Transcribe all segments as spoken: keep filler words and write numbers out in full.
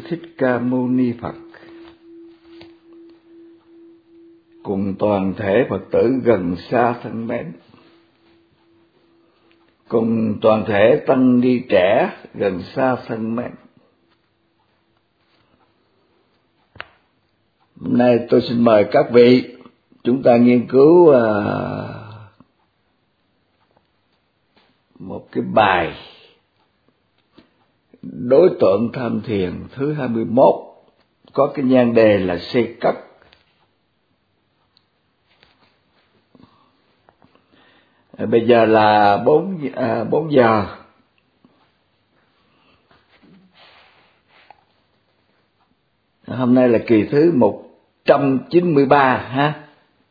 Thích Ca Mâu Ni Phật cùng toàn thể Phật tử gần xa thân mến, cùng toàn thể tăng ni trẻ gần xa thân mến. Hôm nay tôi xin mời các vị chúng ta nghiên cứu uh, một cái bài đối tượng tham thiền thứ hai mươi mốt, có cái nhan đề là xây cất. Bây giờ là bốn à, bốn giờ. Hôm nay là kỳ thứ một trăm chín mươi ba ha.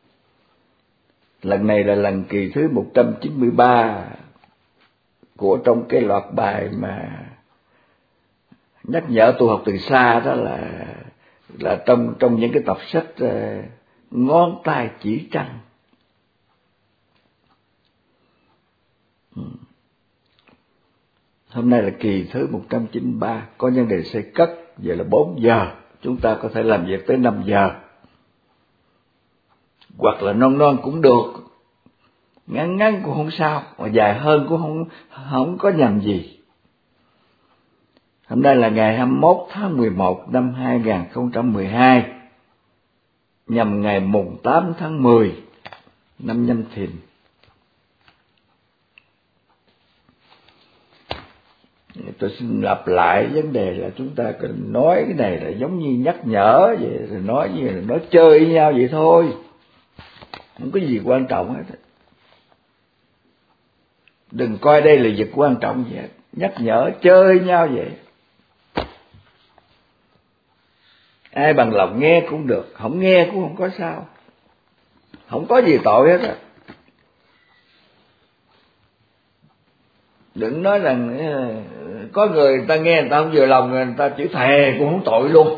Lần này là lần kỳ thứ một trăm chín mươi ba của trong cái loạt bài mà nhắc nhở tu học từ xa, đó là là trong trong những cái tập sách uh, ngón tay chỉ trăng. Hôm nay là kỳ thứ một trăm chín mươi ba, có nhân đề xây cất, vậy là bốn giờ, chúng ta có thể làm việc tới năm giờ. Hoặc là non non cũng được, ngắn ngắn cũng không sao, mà dài hơn cũng không không có nhầm gì. Hôm nay là ngày hai mươi mốt tháng mười một năm hai nghìn không trăm mười hai, nhằm ngày mùng tám tháng mười năm Nhâm Thìn. Tôi xin lặp lại vấn đề là chúng ta cần nói cái này là giống như nhắc nhở vậy, rồi nói như là nói chơi với nhau vậy thôi, không có gì quan trọng hết. Đừng coi đây là việc quan trọng vậy, nhắc nhở chơi với nhau vậy. Ai bằng lòng nghe cũng được, không nghe cũng không có sao, không có gì tội hết á. Đừng nói rằng có người ta nghe người ta không vừa lòng, người ta chửi thề cũng không tội luôn.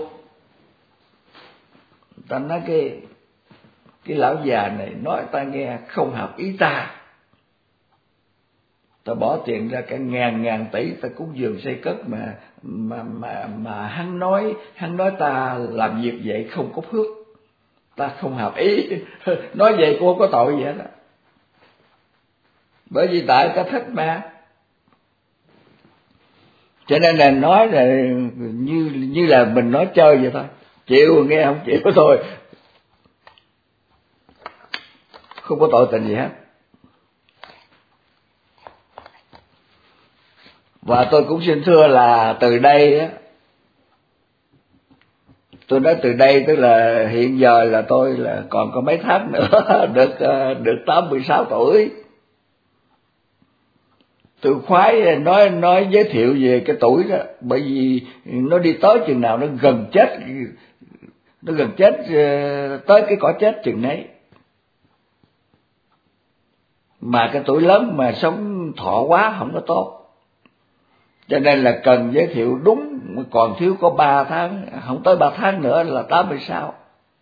Người ta nói cái cái lão già này nói ta nghe không hợp ý ta, ta bỏ tiền ra cả ngàn ngàn tỷ ta cúng dường xây cất mà mà mà mà hắn nói hắn nói ta làm việc vậy không có phước, ta không hợp ý. Nói vậy cũng không có tội gì hết á, bởi vì tại ta thích mà. Cho nên là nói là như như là mình nói chơi vậy thôi, chịu nghe không chịu thôi, không có tội tình gì hết. Và tôi cũng xin thưa là từ đây á, tôi nói từ đây tức là hiện giờ là tôi là còn có mấy tháng nữa được được tám mươi sáu tuổi. Tôi khoái nói nói giới thiệu về cái tuổi đó, bởi vì nó đi tới chừng nào nó gần chết, nó gần chết tới cái cõi chết chừng nấy. Mà cái tuổi lớn mà sống thọ quá không có tốt, cho nên là cần giới thiệu đúng. Còn thiếu có ba tháng, không tới ba tháng nữa là tám mươi sáu.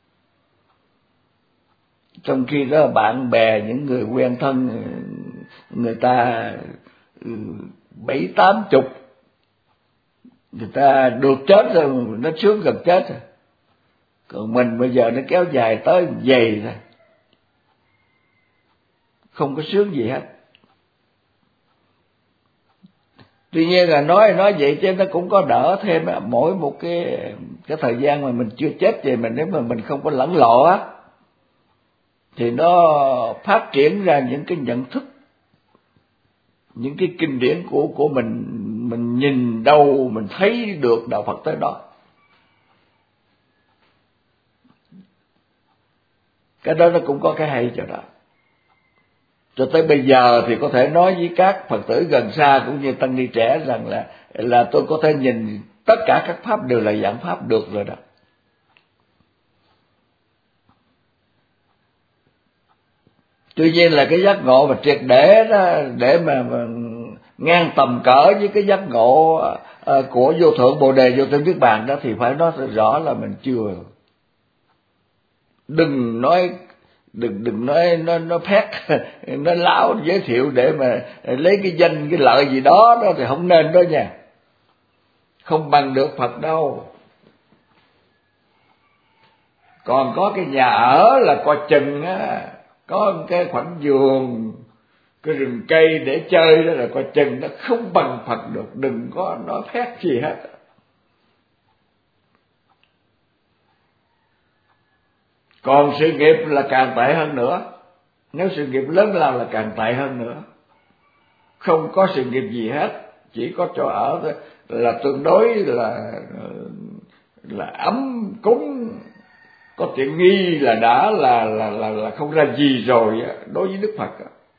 Trong khi đó bạn bè, những người quen thân, người ta bảy tám chục, người ta được chết rồi, nó sướng gần chết rồi. Còn mình bây giờ nó kéo dài tới vậy rồi, không có sướng gì hết. Tuy nhiên là nói nói vậy chứ nó cũng có đỡ thêm á. Mỗi một cái cái thời gian mà mình chưa chết vậy, mình nếu mà mình không có lẫn lộ á, thì nó phát triển ra những cái nhận thức, những cái kinh điển của của mình, mình nhìn đâu mình thấy được đạo Phật tới đó. Cái đó nó cũng có cái hay cho đó. Cho tới bây giờ thì có thể nói với các Phật tử gần xa cũng như tăng ni trẻ rằng là là tôi có thể nhìn tất cả các pháp đều là dạng pháp được rồi đó. Tuy nhiên là cái giác ngộ mà triệt để đó, để mà, mà ngang tầm cỡ với cái giác ngộ uh, của vô thượng Bồ Đề, vô thượng Niết Bàn đó, thì phải nói rõ là mình chưa. Đừng nói đừng đừng nói nó nó phét nó láo giới thiệu để mà lấy cái danh cái lợi gì đó đó thì không nên đó nha, không bằng được Phật đâu. Còn có cái nhà ở là coi chừng á, có cái khoảnh vườn, cái rừng cây để chơi đó là coi chừng, nó không bằng Phật được, đừng có nói phép gì hết. Còn sự nghiệp là càng tệ hơn nữa, nếu sự nghiệp lớn lao là càng tệ hơn nữa. Không có sự nghiệp gì hết, chỉ có chỗ ở thôi, là tương đối là là ấm cúng, có tiện nghi là đã là là là, là không ra gì rồi đối với Đức Phật.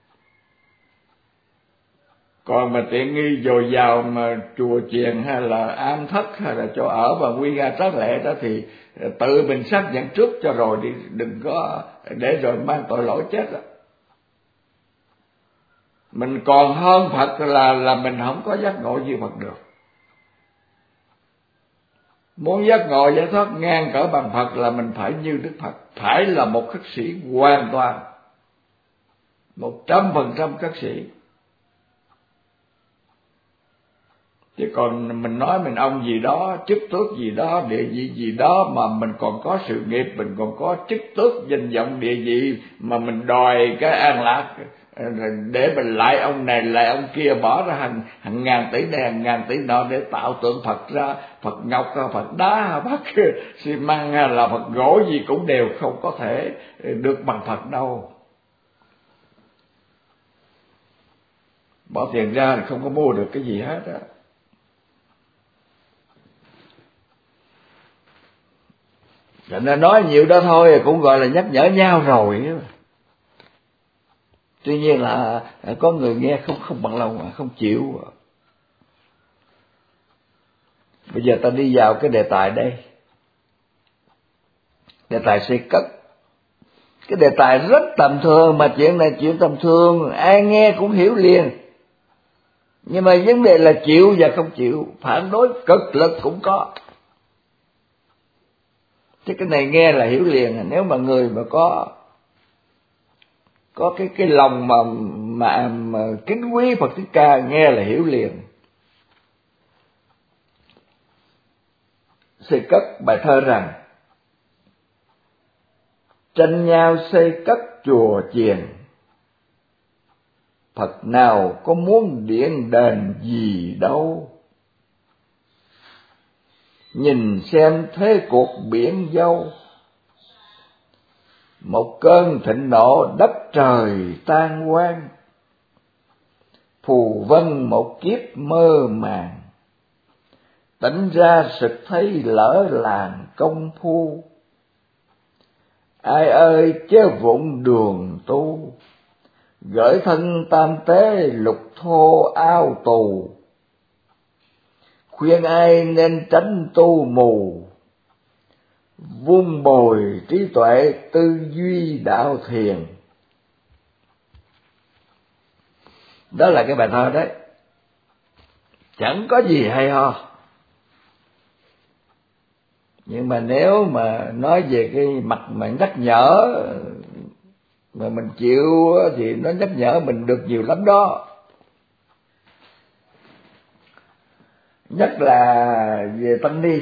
Còn mà tiện nghi dồi dào mà chùa chiền hay là am thất hay là chỗ ở và nguy nga tráng lệ đó thì tự mình xác nhận trước cho rồi đi, đừng có để rồi mang tội lỗi chết đó. Mình còn hơn Phật là là mình không có giác ngộ như Phật được. Muốn giác ngộ giải thoát ngang cỡ bằng Phật là mình phải như Đức Phật, phải là một khất sĩ hoàn toàn, một trăm phần trăm khất sĩ. Chứ còn mình nói mình ông gì đó, chức tước gì đó, địa vị gì đó mà mình còn có sự nghiệp, mình còn có chức tước, danh vọng, địa vị mà mình đòi cái an lạc để mình lại ông này lại ông kia, bỏ ra hàng, hàng ngàn tỷ này hàng ngàn tỷ nọ để tạo tượng Phật ra, Phật ngọc, Phật đá, Phật xi măng hay là Phật gỗ gì cũng đều không có thể được bằng Phật đâu. Bỏ tiền ra thì không có mua được cái gì hết á. Cho nên nói nhiều đó thôi cũng gọi là nhắc nhở nhau rồi. Tuy nhiên là có người nghe không không bằng lòng mà không chịu. Bây giờ ta đi vào cái đề tài đây. Đề tài xây cất. Cái đề tài rất tầm thường, mà chuyện này chuyện tầm thường, ai nghe cũng hiểu liền. Nhưng mà vấn đề là chịu và không chịu, phản đối cực lực cũng có. Chứ cái này nghe là hiểu liền, nếu mà người mà có có cái cái lòng mà mà, mà kính quý Phật Thích Ca nghe là hiểu liền. Xây cất bài thơ rằng: tranh nhau xây cất chùa chiền, Phật nào có muốn điện đền gì đâu. Nhìn xem thế cuộc biển dâu, một cơn thịnh nộ đất trời tan hoang. Phù vân một kiếp mơ màng, tỉnh ra sực thấy lỡ làng công phu. Ai ơi chớ vụng đường tu, gửi thân tam tế lục thô ao tù. Khuyên ai nên tránh tu mù, vun bồi trí tuệ tư duy đạo thiền. Đó là cái bài thơ đấy, chẳng có gì hay ho. Nhưng mà nếu mà nói về cái mặt mà nhắc nhở mà mình chịu thì nó nhắc nhở mình được nhiều lắm đó. Nhất là về tăng ni.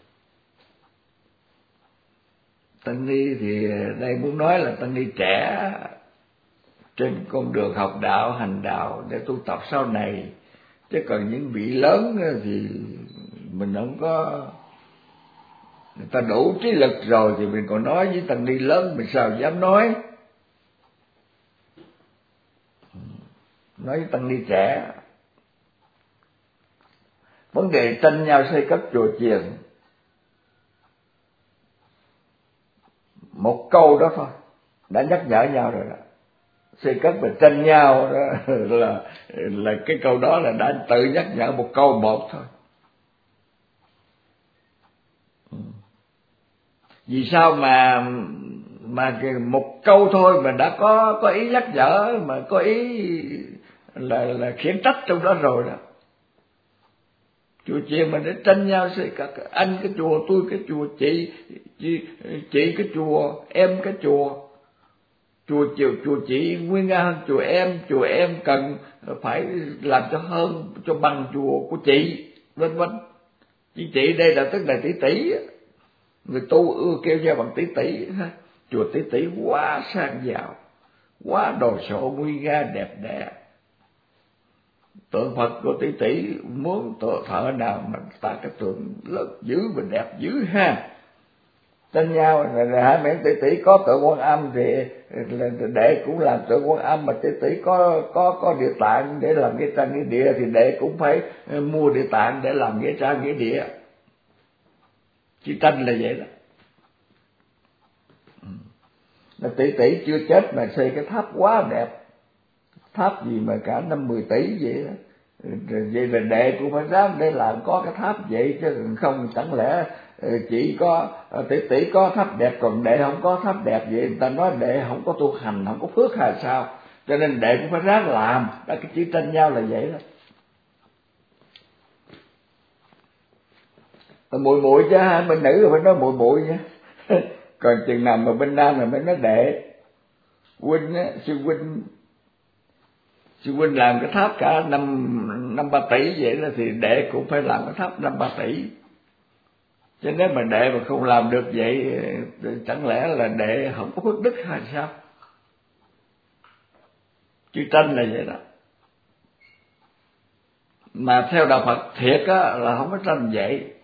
Tăng ni thì đây muốn nói là tăng ni trẻ trên con đường học đạo, hành đạo để tu tập sau này. Chứ còn những vị lớn thì mình không có, người ta đủ trí lực rồi thì mình còn nói với tăng ni lớn mình sao dám nói. Nói với tăng ni trẻ, vấn đề tranh nhau xây cất chùa chiền, một câu đó thôi đã nhắc nhở nhau rồi đó. Xây cất và tranh nhau đó là là cái câu đó là đã tự nhắc nhở một câu một thôi. Vì sao mà mà một câu thôi mà đã có có ý nhắc nhở, mà có ý là là khiển trách trong đó rồi đó. Chùa chiền mà để tranh nhau xây cất, anh cái chùa, tôi cái chùa, chị chị chị cái chùa, em cái chùa. Chùa chùa chùa chị nguyên nga hơn chùa em, chùa em cần phải làm cho hơn, cho bằng chùa của chị, vân vân. Chị chị đây là tức là tỷ tỷ. Người tu ưa kêu nhau bằng tỷ tỷ. Chùa tỷ tỷ quá sang giàu, quá đồ sộ nguy nga đẹp đẽ. Tượng Phật của tỷ tỷ muốn tượng thợ nào mà ta cái tượng lớn dữ và đẹp dữ ha. Tranh nhau là hai mẹ tỷ tỷ có tượng Quan Âm thì đệ cũng làm tượng Quan Âm, mà tỷ tỷ có có có địa tạng để làm cái trang nghĩa địa thì đệ cũng phải mua địa tạng để làm cái trang nghĩa địa. Chỉ tranh là vậy đó. Là tỷ tỷ chưa chết mà xây cái tháp quá đẹp, tháp gì mà cả năm mười tỷ vậy đó. Vậy là đệ cũng phải ráng để làm có cái tháp vậy, chứ không chẳng lẽ chỉ có tỷ tỷ có tháp đẹp còn đệ không có tháp đẹp vậy, người ta nói đệ không có tu hành, không có phước hay sao? Cho nên đệ cũng phải ráng làm. Đó, cái chỉ tranh nhau là vậy đó. Muội muội chứ ha, bên nữ phải nói muội muội nha. Còn chừng nào mà bên nam là mới nói đệ. Huynh á, sư huynh sư huynh làm cái tháp cả năm năm ba tỷ vậy đó, thì đệ cũng phải làm cái tháp năm ba tỷ. Chứ nếu mà đệ mà không làm được vậy, chẳng lẽ là đệ không có phước đức hay sao? Chữ tranh là vậy đó. Mà theo đạo Phật thiệt á là không có tranh vậy.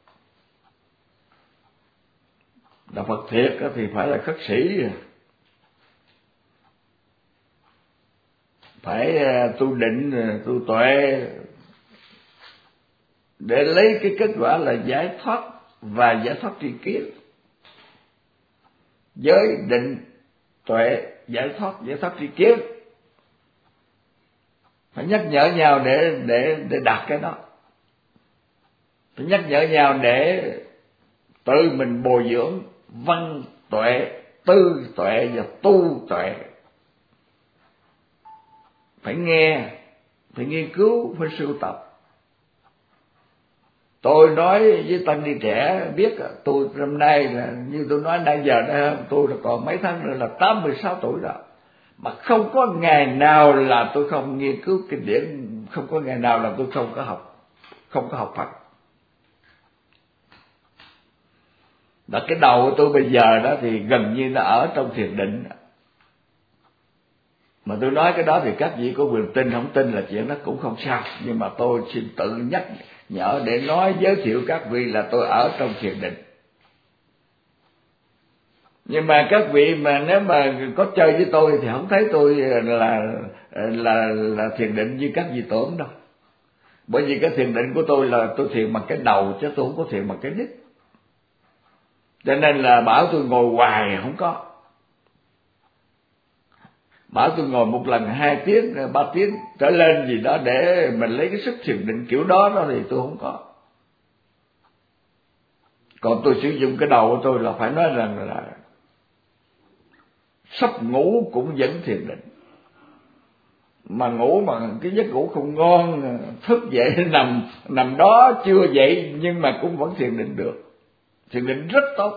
Đạo Phật thiệt á thì phải là khất sĩ, phải tu định, tu tuệ để lấy cái kết quả là giải thoát và giải thoát tri kiến. Giới định tuệ giải thoát giải thoát tri kiến, phải nhắc nhở nhau để để để đạt cái đó, phải nhắc nhở nhau để tự mình bồi dưỡng văn tuệ, tư tuệ và tu tuệ. Phải nghe, phải nghiên cứu, phải sưu tập. Tôi nói với tăng ni trẻ biết tôi năm nay là như tôi nói nãy giờ đây, tôi là còn mấy tháng nữa là tám mươi sáu tuổi rồi, mà không có ngày nào là tôi không nghiên cứu kinh điển, không có ngày nào là tôi không có học, không có học Phật. Là cái đầu của tôi bây giờ đó thì gần như nó ở trong thiền định. Mà tôi nói cái đó thì các vị có quyền tin không tin là chuyện đó cũng không sao, nhưng mà tôi xin tự nhắc nhở để nói giới thiệu các vị là tôi ở trong thiền định. Nhưng mà các vị mà nếu mà có chơi với tôi thì không thấy tôi là là là thiền định như các vị tưởng đâu. Bởi vì cái thiền định của tôi là tôi thiền bằng cái đầu chứ tôi không có thiền bằng cái đít. Cho nên là bảo tôi ngồi hoài không có. Bảo tôi ngồi một lần hai tiếng, ba tiếng trở lên gì đó để mình lấy cái sức thiền định kiểu đó đó thì tôi không có. Còn tôi sử dụng cái đầu của tôi là phải nói rằng là sắp ngủ cũng vẫn thiền định. Mà ngủ mà cái giấc ngủ không ngon, thức dậy nằm nằm đó chưa dậy nhưng mà cũng vẫn thiền định được. Thiền định rất tốt.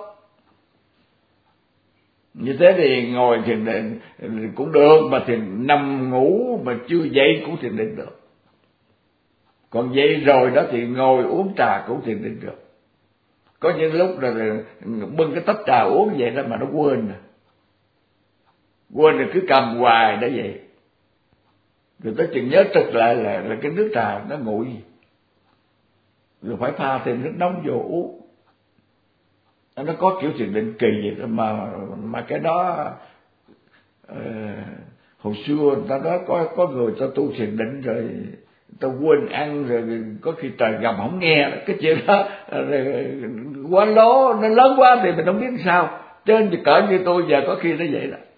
Như thế thì ngồi thiền định cũng được, mà thiền nằm ngủ mà chưa dậy cũng thiền định được. Còn dậy rồi đó thì ngồi uống trà cũng thiền định được. Có những lúc là bưng cái tách trà uống vậy đó mà nó quên. Quên rồi cứ cầm hoài đã vậy. Rồi tới chừng nhớ trực lại là, là cái nước trà nó nguội. Rồi phải pha thêm nước nóng vô uống. Nó có kiểu thiền định kỳ vậy đó, mà mà cái đó uh, hồi xưa người ta nói có có người ta tu thiền định rồi ta quên ăn, rồi có khi trời gầm không nghe cái chuyện đó, rồi quá lố nó lớn quá thì mình không biết sao. Trên thì cỡ như tôi giờ có khi nó vậy đó,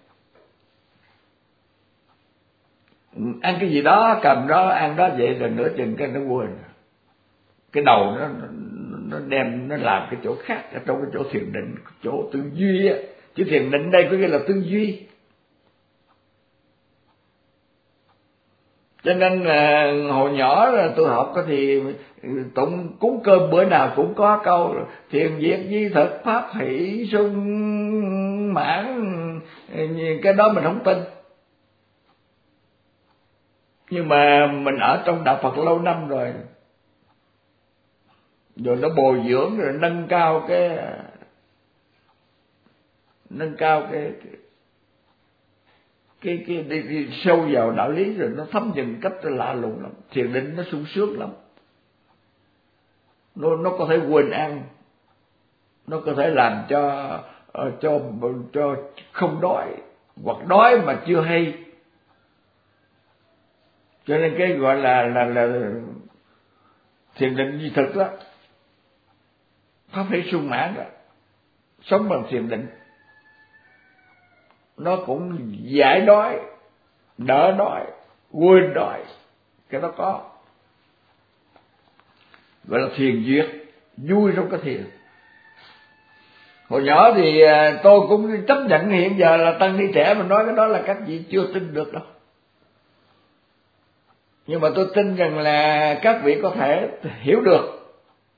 ăn cái gì đó cầm đó ăn đó vậy rồi nửa chừng cái nó quên, cái đầu nó nó đem nó làm cái chỗ khác ở trong cái chỗ thiền định, chỗ tư duy á. Chứ thiền định đây có nghĩa là tư duy. Cho nên là hồi nhỏ là tôi học có thì tụng cúng cơm bữa nào cũng có câu thiền diệt di thực pháp hỷ sung mãn, cái đó mình không tin. Nhưng mà mình ở trong đạo Phật lâu năm rồi, rồi nó bồi dưỡng rồi nâng cao cái nâng cao cái cái cái, cái đi, đi sâu vào đạo lý rồi nó thấm dần cách lạ lùng lắm. Thiền định nó sung sướng lắm, nó nó có thể quên ăn, nó có thể làm cho uh, cho cho không đói, hoặc đói mà chưa hay. Cho nên cái gọi là là là thiền định di thực đó, pháp hỷ sung mãn đó, sống bằng thiền định, nó cũng giải đói, đỡ đói, quên đói, cái đó có. Gọi là thiền duyệt, vui trong cái thiền. Hồi nhỏ thì tôi cũng chấp nhận hiện giờ là tăng ni trẻ mà nói cái đó là các vị chưa tin được đâu. Nhưng mà tôi tin rằng là các vị có thể hiểu được,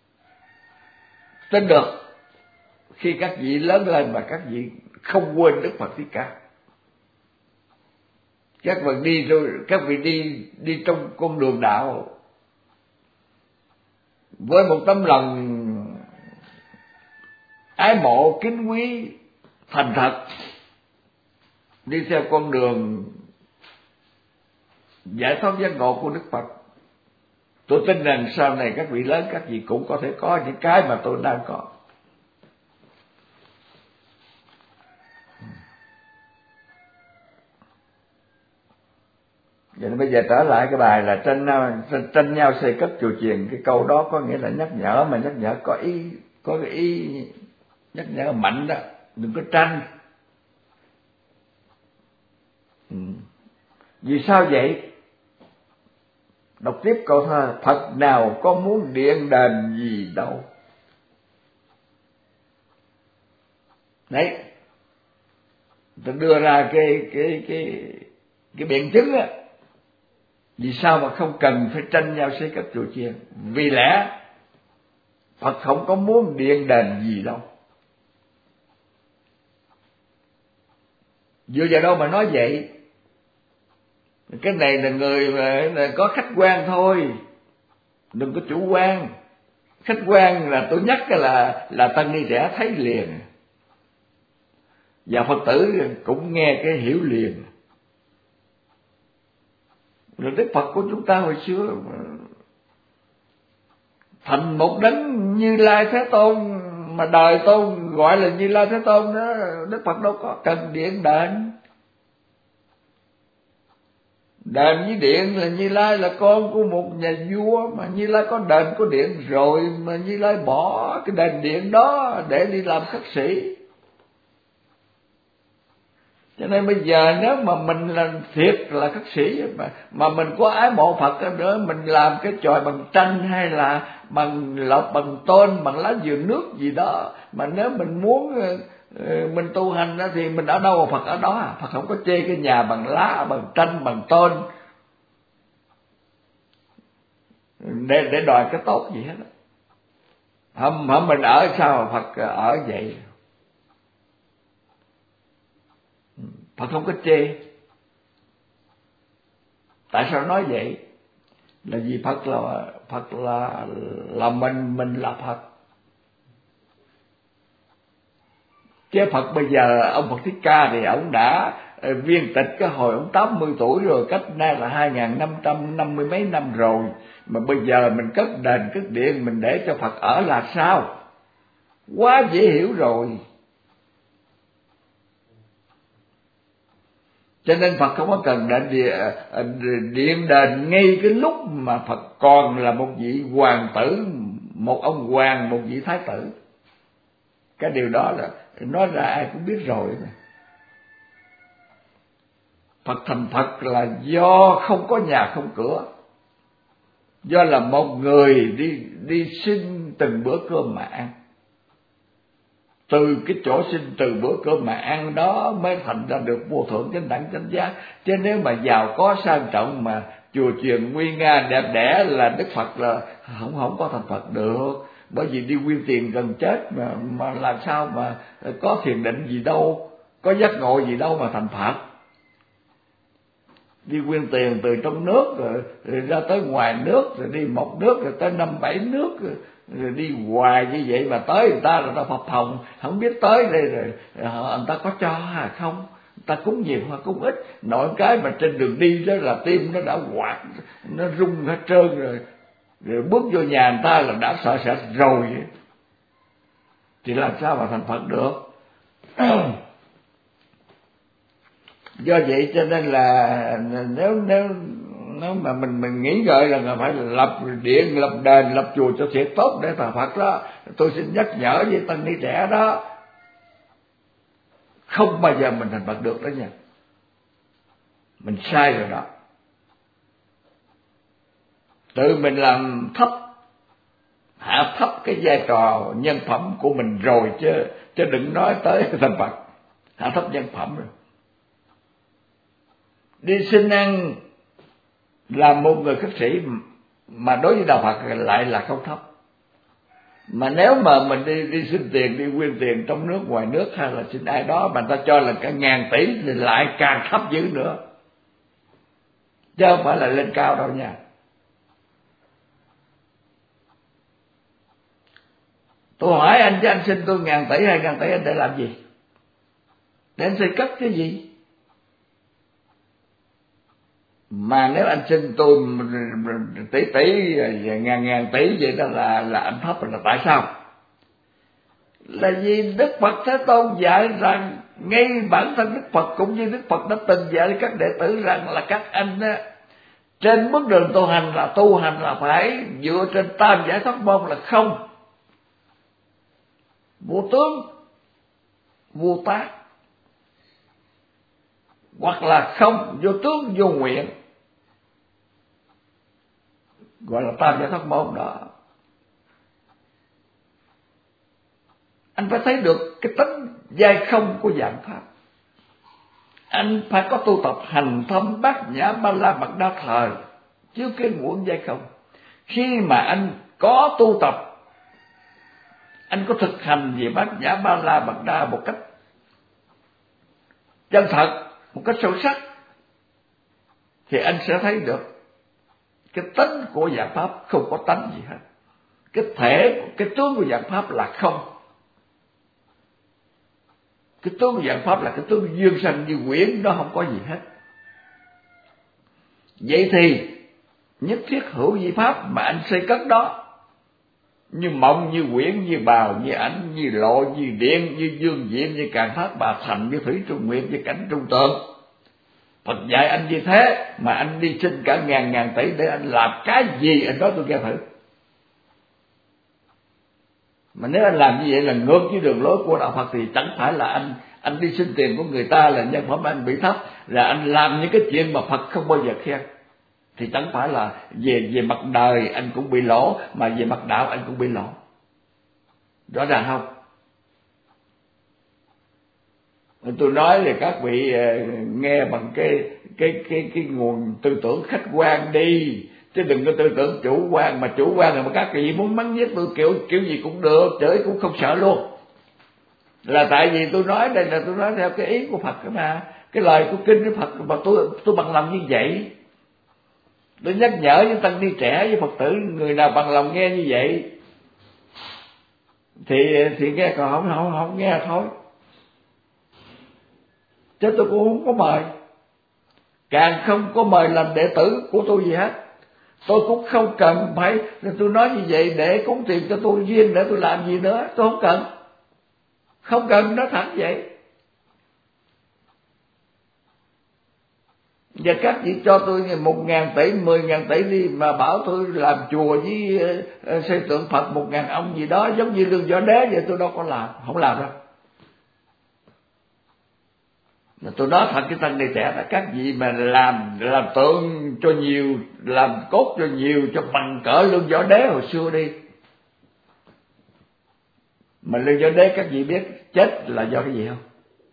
tin được khi các vị lớn lên và các vị không quên Đức Phật Thích Ca. Các vị đi rồi, các vị đi đi trong con đường đạo với một tấm lòng ái mộ kính quý thành thật, đi theo con đường giải thoát giác ngộ của Đức Phật. Tôi tin rằng sau này các vị lớn các vị cũng có thể có những cái mà tôi đang có. Vậy nên bây giờ trở lại cái bài là tranh tranh nhau xây cất chùa chiền. Cái câu đó có nghĩa là nhắc nhở, mà nhắc nhở có ý, có cái ý nhắc nhở mạnh đó, đừng có tranh. Ừ. Vì sao vậy? Đọc tiếp câu thơ: Phật nào có muốn điện đền gì đâu. Đấy, tôi đưa ra cái cái cái cái biện chứng á. Vì sao mà không cần phải tranh nhau xây cất chùa chiền? Vì lẽ Phật không có muốn điện đền gì đâu. Dựa vào đâu mà nói vậy? Cái này là người mà có khách quan thôi, đừng có chủ quan. Khách quan là tôi nhắc là là tăng ni trẻ thấy liền, và Phật tử cũng nghe cái hiểu liền. Rồi Đức Phật của chúng ta hồi xưa thành một đấng Như Lai Thế Tôn, mà đời Tôn gọi là Như Lai Thế Tôn đó, Đức Phật đâu có cần điện đền. Đền với điện là Như Lai là con của một nhà vua, mà Như Lai có đền có điện rồi mà Như Lai bỏ cái đền điện đó để đi làm khất sĩ. Cho nên bây giờ nếu mà mình là thiệt là khất sĩ mà, mà mình có ái mộ Phật nữa, mình làm cái chòi bằng tranh hay là bằng lọc, bằng tôn, bằng lá dừa nước gì đó, mà nếu mình muốn mình tu hành thì mình ở đâu mà Phật ở đó à? Phật không có chê cái nhà bằng lá, bằng tranh, bằng tôn để để đòi cái tốt gì hết á. Không, không mình ở sao mà Phật ở vậy? Phật không có chê. Tại sao nói vậy? Là vì Phật là Phật là là mình, mình là Phật. Chứ Phật bây giờ, ông Phật Thích Ca thì ông đã viên tịch cái hồi ông tám mươi tuổi rồi, cách nay là hai nghìn năm trăm năm mươi mấy năm rồi. Mà bây giờ mình cất đền cất điện mình để cho Phật ở là sao? Quá dễ hiểu rồi. Cho nên Phật không có cần đền điện đền ngay cái lúc mà Phật còn là một vị hoàng tử, một ông hoàng, một vị thái tử. Cái điều đó là nói ra ai cũng biết rồi. Phật thành Phật là do không có nhà không cửa, do là một người đi đi xin từng bữa cơm mà ăn. Từ cái chỗ xin từ bữa cơm mà ăn đó mới thành ra được vô thượng chánh đẳng chánh giác. Chứ nếu mà giàu có sang trọng mà chùa chiền nguy nga đẹp đẽ là Đức Phật là không không có thành Phật được. Bởi vì đi quyên tiền gần chết mà mà làm sao mà có thiền định gì đâu, có giác ngộ gì đâu mà thành Phật. đi quyên tiền từ trong nước rồi, rồi ra tới ngoài nước, rồi đi một nước rồi tới năm bảy nước, rồi, rồi đi hoài như vậy mà tới người ta là ta phập phồng, không biết tới đây rồi người ta có cho hay không, người ta cúng nhiều hoặc cúng ít, nội cái mà trên đường đi đó là tim nó đã quạt, nó rung hết trơn rồi, rồi bước vô nhà người ta là đã sợ sệt rồi, thì làm sao mà thành Phật được. Do vậy cho nên là nếu nếu nếu mà mình mình nghĩ ngợi là phải lập điện, lập đền, lập chùa cho thiệt tốt để thành Phật đó, tôi xin nhắc nhở với tăng ni trẻ đó, không bao giờ mình thành Phật được đó nha, mình sai rồi đó. Tự mình làm thấp, hạ thấp cái vai trò nhân phẩm của mình rồi, chứ chứ đừng nói tới thành Phật, hạ thấp nhân phẩm rồi. Đi xin ăn làm một người khất sĩ mà đối với đạo Phật lại là không thấp. Mà nếu mà mình đi đi xin tiền, đi quyên tiền trong nước ngoài nước, hay là xin ai đó mà ta cho là cả ngàn tỷ thì lại càng thấp dữ nữa, chứ không phải là lên cao đâu nha. Tôi hỏi anh, chứ anh xin tôi ngàn tỷ hay ngàn tỷ anh để làm gì? Để anh xây cất cái gì? Mà nếu anh xin tôi tỷ tỷ ngàn ngàn tỷ vậy đó là là anh thấp, là tại sao? Là vì Đức Phật Thế Tôn dạy rằng, ngay bản thân Đức Phật cũng như Đức Phật đã từng dạy các đệ tử rằng là các anh á, trên bước đường tu hành là tu hành là phải dựa trên tam giải thoát môn là không, vô tướng, vô tác, hoặc là không, vô tướng, vô nguyện, gọi là tam giải thoát môn đó. Anh phải thấy được cái tính giai không của dạng pháp. Anh phải có tu tập hành thâm bát nhã ba la mật đa thời chứ cái nguồn giai không. Khi mà anh có tu tập, anh có thực hành về bát nhã ba la mật đa một cách chân thật, một cách sâu sắc, thì anh sẽ thấy được cái tính của dạng pháp không có tánh gì hết. Cái thể, cái tướng của dạng pháp là không. Cái tướng của dạng pháp là cái tướng dương sanh như quyển, nó không có gì hết. Vậy thì nhất thiết hữu vi pháp mà anh xây cất đó, như mộng, như quyển, như bào, như ảnh, như lộ, như điện, như dương diện, như càn thác bà thành, như thủy trung nguyện, như cảnh trung tượng. Phật dạy anh như thế mà anh đi xin cả ngàn ngàn tỷ để anh làm cái gì? Anh nói tôi nghe thử. Mà nếu anh làm như vậy là ngược với đường lối của đạo Phật thì chẳng phải là anh anh đi xin tiền của người ta là nhân phẩm anh bị thấp, là anh làm những cái chuyện mà Phật không bao giờ khen, thì chẳng phải là về về mặt đời anh cũng bị lỗ, mà về mặt đạo anh cũng bị lỗ. Rõ ràng không? Tôi nói là các vị nghe bằng cái cái cái cái nguồn tư tưởng khách quan đi, chứ đừng có tư tưởng chủ quan. Mà chủ quan là mà các vị muốn mắng nhất tôi kiểu kiểu gì cũng được, chửi cũng không sợ luôn. Là tại vì tôi nói đây là tôi nói theo cái ý của Phật mà, cái lời của kinh của Phật, mà tôi tôi bằng lòng như vậy. Tôi nhắc nhở với tăng ni trẻ với Phật tử, người nào bằng lòng nghe như vậy thì thì nghe, còn không không không nghe thôi. Chứ tôi cũng không có mời, càng không có mời làm đệ tử của tôi gì hết. Tôi cũng không cần phải, tôi nói như vậy để cúng tiền cho tôi duyên, để tôi làm gì nữa, tôi không cần. Không cần, nói thẳng vậy. Và các vị cho tôi một ngàn tỷ, mười ngàn tỷ đi, mà bảo tôi làm chùa với uh, xây tượng Phật một ngàn ông gì đó, giống như Lương Võ Đế vậy, tôi đâu có làm, không làm đâu. Mà tôi nói thật cái tăng ni trẻ là các vị mà làm làm tượng cho nhiều, làm cốt cho nhiều, cho bằng cỡ Lương Võ Đế hồi xưa đi. Mà Lương Võ Đế các vị biết chết là do cái gì không?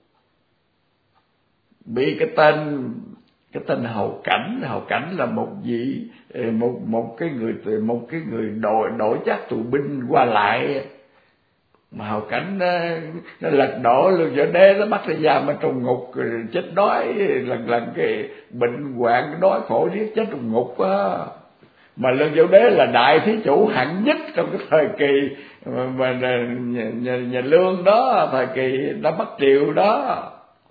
Bị cái tên cái tên Hầu Cảnh. Hầu Cảnh là một vị một một cái người một cái người đội đội chắc tù binh qua lại, mà Hào Cảnh nó, nó lật đổ Lương Võ Đế, nó bắt ra giam ở trong ngục chết đói, lần lần cái bệnh hoạn đói khổ riết chết trong ngục á. Mà Lương Võ Đế là đại thí chủ hạng nhất trong cái thời kỳ mà, mà nhà, nhà, nhà Lương đó, thời kỳ đã Bắc Triều đó.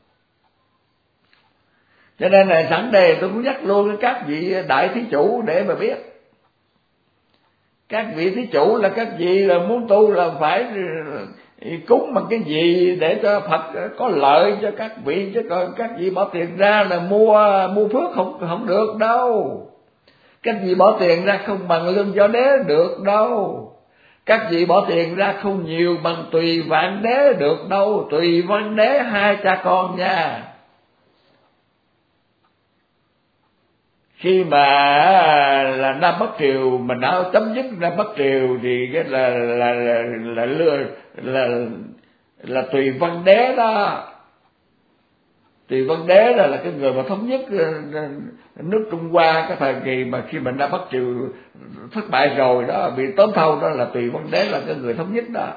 Cho nên là sẵn đây tôi cũng nhắc luôn các vị đại thí chủ để mà biết. Các vị thí chủ là các vị là muốn tu là phải cúng bằng cái gì để cho Phật có lợi cho các vị, chứ còn các vị bỏ tiền ra là mua mua phước không không được đâu. Các vị bỏ tiền ra không bằng Lương Võ Đế được đâu. Các vị bỏ tiền ra không nhiều bằng Tùy Vạn Đế được đâu. Tùy Văn Đế hai cha con nha. Khi mà là Nam Bắc Triều mình đã chấm dứt Nam Bắc Triều thì cái là là là là là, là, là Tùy Văn Đế đó. Tùy Văn Đế là, là cái người mà thống nhất nước Trung Hoa cái thời kỳ mà khi mà Nam Bắc Triều thất bại rồi đó, bị tóm thâu đó, là Tùy Văn Đế là cái người thống nhất đó.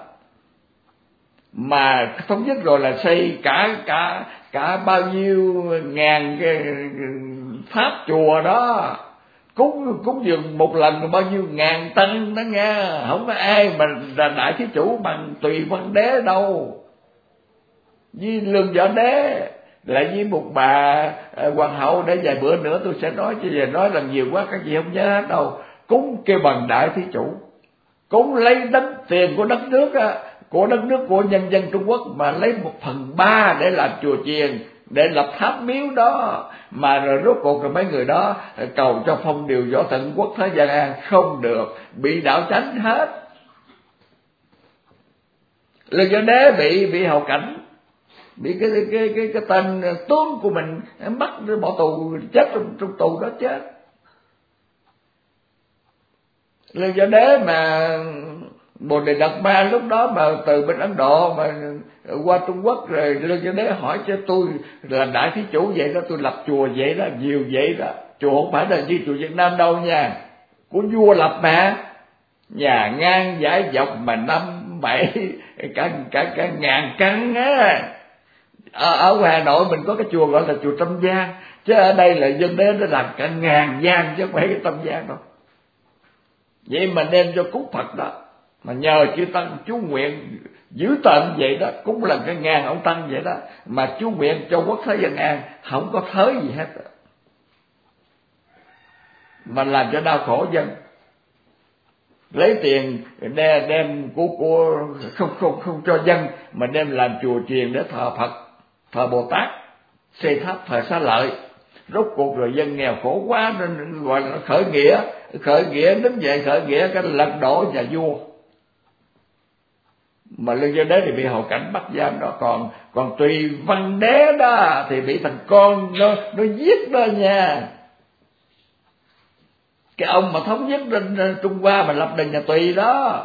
Mà thống nhất rồi là xây cả cả cả bao nhiêu ngàn cái pháp chùa đó, cúng cúng dường một lần bao nhiêu ngàn tăng đó nha. Không có ai mà là đại thí chủ bằng Tùy Văn Đế đâu. Với Lương Võ Đế lại với một bà hoàng hậu, để vài bữa nữa tôi sẽ nói, chứ giờ nói là nhiều quá các vị không nhớ hết đâu. Cúng kêu bằng đại thí chủ, cúng lấy đất tiền của đất nước á, của đất nước của nhân dân Trung Quốc mà lấy một phần ba để làm chùa chiền, để lập tháp miếu đó. Mà rồi rốt cuộc rồi mấy người đó cầu cho phong điều võ tận quốc thế gian an, không được, bị đảo tránh hết. Lương Võ Đế bị bị Hào Cảnh, bị cái cái cái cái, cái tên tướng của mình bắt bỏ tù, chết trong trong tù đó chết. Lương Võ Đế mà Bồ Đề Đạt Ma lúc đó mà từ bên Ấn Độ mà qua Trung Quốc, rồi Lương Võ Đế hỏi cho tôi là đại thí chủ vậy đó, tôi lập chùa vậy đó, nhiều vậy đó. Chùa không phải là như chùa Việt Nam đâu nha, của vua lập mà, nhà ngang dải dọc mà năm bảy cả cả cả ngàn căn á. Ở, ở Hà Nội mình có cái chùa gọi là chùa Trăm Gian, chứ ở đây là dân đế nó làm cả ngàn gian chứ không phải cái Trăm Gian đâu. Vậy mà đem cho cúng Phật đó, mà nhờ chư tăng chú nguyện giữ tận vậy đó, cũng là cái ngàn ông tăng vậy đó, mà chú nguyện cho quốc thế dân an, không có thới gì hết, mà làm cho đau khổ dân. Lấy tiền đem, đem của của không không không cho dân, mà đem làm chùa chiền để thờ Phật, thờ Bồ Tát, xây tháp thờ Xá Lợi. Rốt cuộc rồi dân nghèo khổ quá nên gọi là khởi nghĩa, khởi nghĩa đứng dậy khởi nghĩa cái lật đổ nhà vua. Mà Lương Võ Đế thì bị Hào Cảnh bắt giam đó, còn còn Tùy Văn Đế đó thì bị thằng con nó nó giết đó nha. Cái ông mà thống nhất lên Trung Hoa mà lập đền nhà Tùy đó,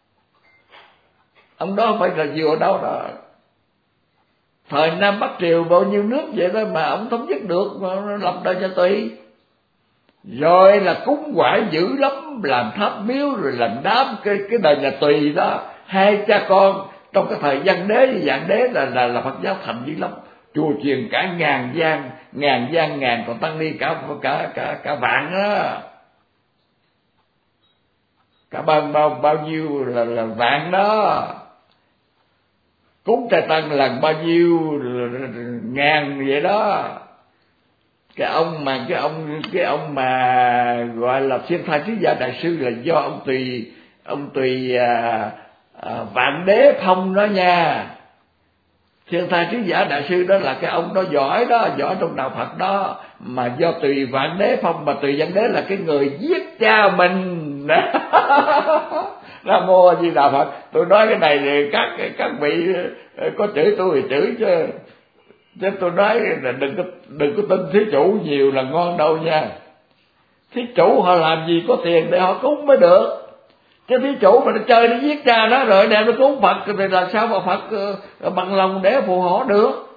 ông đó không phải là vừa đâu đó. Thời Nam Bắc Triều bao nhiêu nước vậy đó mà ông thống nhất được, mà lập đền nhà Tùy. Rồi là cúng quải dữ lắm, làm tháp miếu rồi làm đám cái cái đền nhà Tùy đó. Hai cha con trong cái thời Văn Đế với Vạn Đế là là, là Phật giáo thành dữ lắm. Chùa chiền cả ngàn gian, ngàn gian ngàn, còn tăng ni cả cả cả cả vạn á. Cả bao bao bao nhiêu là là vạn đó. Cúng trai tăng lần bao nhiêu ngàn vậy đó. Cái ông mà cái ông cái ông mà gọi là Thiên Thai Trí Giả Đại Sư là do ông Tùy ông Tùy à, à, Vạn Đế phong đó nha. Thiên Thai Trí Giả Đại Sư đó là cái ông đó giỏi đó, giỏi trong đạo Phật đó, mà do Tùy Vạn Đế phong, mà Tùy Vạn Đế là cái người giết cha mình. Nam Mô A Di Đà Phật. Tôi nói cái này thì các các vị có chửi tôi thì chửi chứ, chứ tôi nói là đừng có đừng có tin thí chủ nhiều là ngon đâu nha. Thí chủ họ làm gì có tiền để họ cúng mới được, chứ thí chủ mà nó chơi nó giết cha nó rồi đem nó cúng Phật thì làm sao mà Phật bằng lòng để phù hộ được.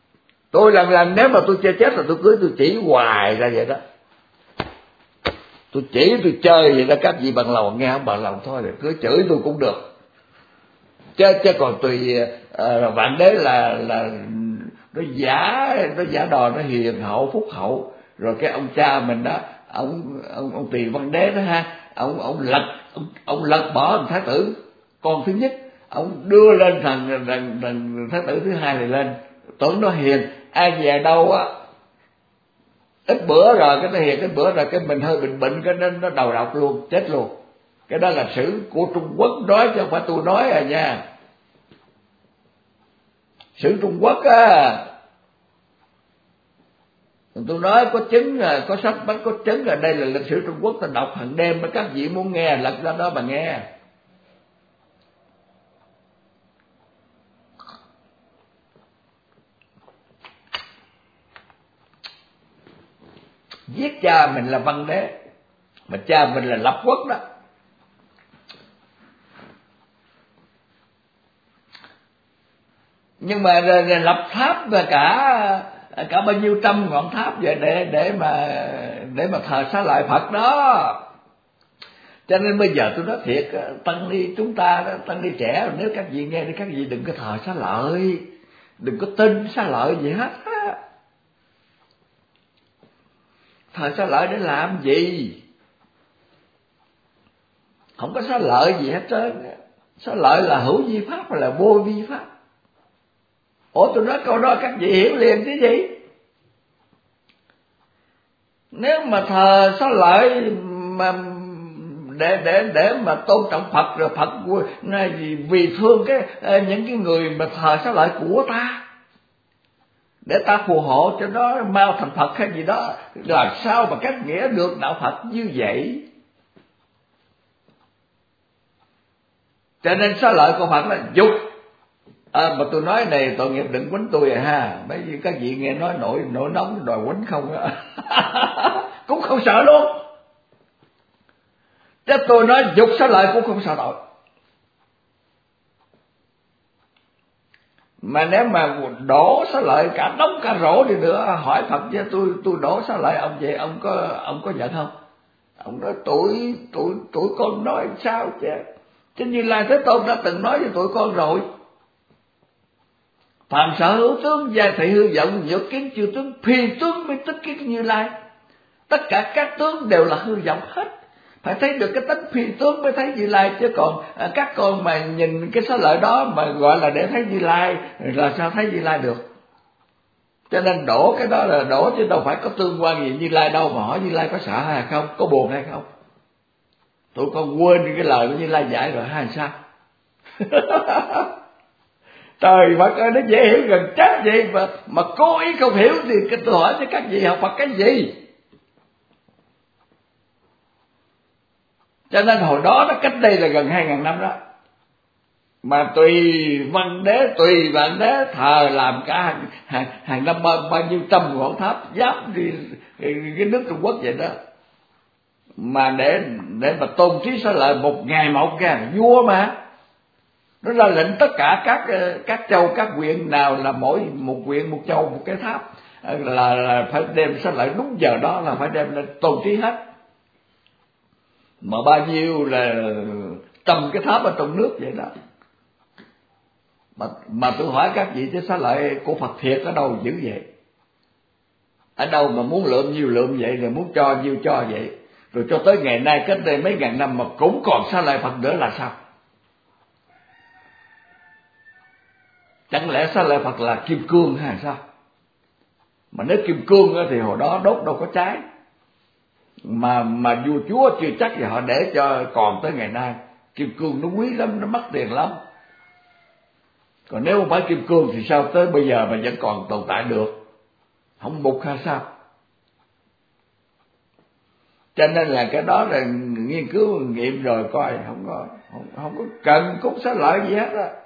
Tôi lần lần nếu mà tôi chơi chết là tôi cưới tôi chỉ hoài ra vậy đó. Tôi chỉ tôi chơi vậy đó, các vị bằng lòng nghe không bằng lòng thôi, cứ chửi tôi cũng được. Chứ chứ còn tùy uh, Vạn Đế là là nó giả nó giả đò, nó hiền hậu phúc hậu. Rồi cái ông cha mình đó, ông ông ông Tỳ Văn Đế đó ha, ông ông lật ông, ông lật bỏ thằng thái tử con thứ nhất, ông đưa lên thằng thằng thằng thái tử thứ hai này lên, tưởng nó hiền. Ai về đâu á, ít bữa rồi cái nó hiền, ít bữa rồi cái mình hơi bệnh bệnh cái nó nó đầu độc luôn, chết luôn. Cái đó là sử của Trung Quốc nói chứ không phải tôi nói à nha. Sử Trung Quốc á, tôi nói có chứng, có sách bắt có chứng là đây là lịch sử Trung Quốc, ta đọc hàng đêm mà các vị muốn nghe lật ra đó mà nghe. Giết cha mình là Văn Đế, mà cha mình là lập quốc đó. Nhưng mà lập tháp và cả cả bao nhiêu trăm ngọn tháp vậy để để mà để mà thờ Xá Lợi Phật đó. Cho nên bây giờ tôi nói thiệt, tăng ni chúng ta đó, tăng ni trẻ, nếu các vị nghe thì các vị đừng có thờ Xá Lợi, đừng có tin Xá Lợi gì hết. Thờ Xá Lợi để làm gì? Không có Xá Lợi gì hết trơn. Xá Lợi là hữu vi pháp hay là vô vi pháp? Ủa tôi nói câu đó các vị hiểu liền chứ gì? Nếu mà thờ Xá Lợi mà để để để mà tôn trọng Phật, rồi Phật vì thương cái những cái người mà thờ Xá Lợi của ta, để ta phù hộ cho nó mau thành Phật hay gì đó, làm sao mà cách nghĩa được đạo Phật như vậy? Cho nên Xá Lợi của Phật là dục. À, mà tôi nói này tội nghiệp đừng quýnh tôi à ha, bởi vì các vị nghe nói nổi nổi nóng đòi quýnh không á. Cũng không sợ luôn. Chứ tôi nói dục Xá Lợi cũng không sợ tội. Mà nếu mà đổ Xá Lợi cả đống cả rổ đi nữa, hỏi Phật chứ tôi tôi đổ Xá Lợi ông vậy, ông có ông có giận không? Ông nói tuổi tuổi tuổi con nói sao chứ? Chứ Như Lai Thế Tôn đã từng nói với tụi con rồi. Phàm sở hữu tướng gia thị hư vọng, nhớ kiến chư tướng, phi tướng mới tức kiến Như Lai. Tất cả các tướng đều là hư vọng hết. Phải thấy được cái tánh phi tướng mới thấy Như Lai, chứ còn à, các con mà nhìn cái Xá Lợi đó mà gọi là để thấy Như Lai, là sao thấy Như Lai được? Cho nên đổ cái đó là đổ, chứ đâu phải có tương quan gì Như Lai đâu, mà hỏi Như Lai có sợ hay không, có buồn hay không? Tụi con quên cái lời của Như Lai dạy rồi hay sao? Trời Phật ơi, nó dễ hiểu gần chết vậy mà mà cố ý không hiểu thì tôi hỏi cho các vị học Phật cái gì? Cho nên hồi đó nó cách đây là gần hai ngàn năm đó, mà tùy Văn Đế tùy Vạn Đế thờ làm cả hàng, hàng, hàng năm bao, bao nhiêu trăm ngọn tháp giáp đi cái nước Trung Quốc vậy đó, mà để để mà tôn trí Xá Lợi một ngày một cái vua mà. Nó ra lệnh tất cả các các châu các huyện nào là mỗi một huyện một châu một cái tháp, là, là phải đem Xá Lợi đúng giờ đó là phải đem lên tôn trí hết. Mà bao nhiêu là trăm cái tháp ở trong nước vậy đó. Mà mà tôi hỏi các vị chứ Xá Lợi của Phật thiệt ở đâu dữ vậy? Ở đâu mà muốn lượm nhiều lượm vậy, rồi muốn cho nhiêu cho vậy? Rồi cho tới ngày nay cách đây mấy ngàn năm mà cũng còn Xá Lợi Phật nữa là sao? Chẳng lẽ Xá Lợi Phật là kim cương hay sao? Mà nếu kim cương thì hồi đó đốt đâu có cháy. Mà mà vua chúa chưa chắc thì họ để cho còn tới ngày nay. Kim cương nó quý lắm, nó mất tiền lắm. Còn nếu không phải kim cương thì sao tới bây giờ mà vẫn còn tồn tại được? Không mục hay sao? Cho nên là cái đó là nghiên cứu nghiệm rồi coi không có không, không có cần cúng Xá Lợi gì hết á.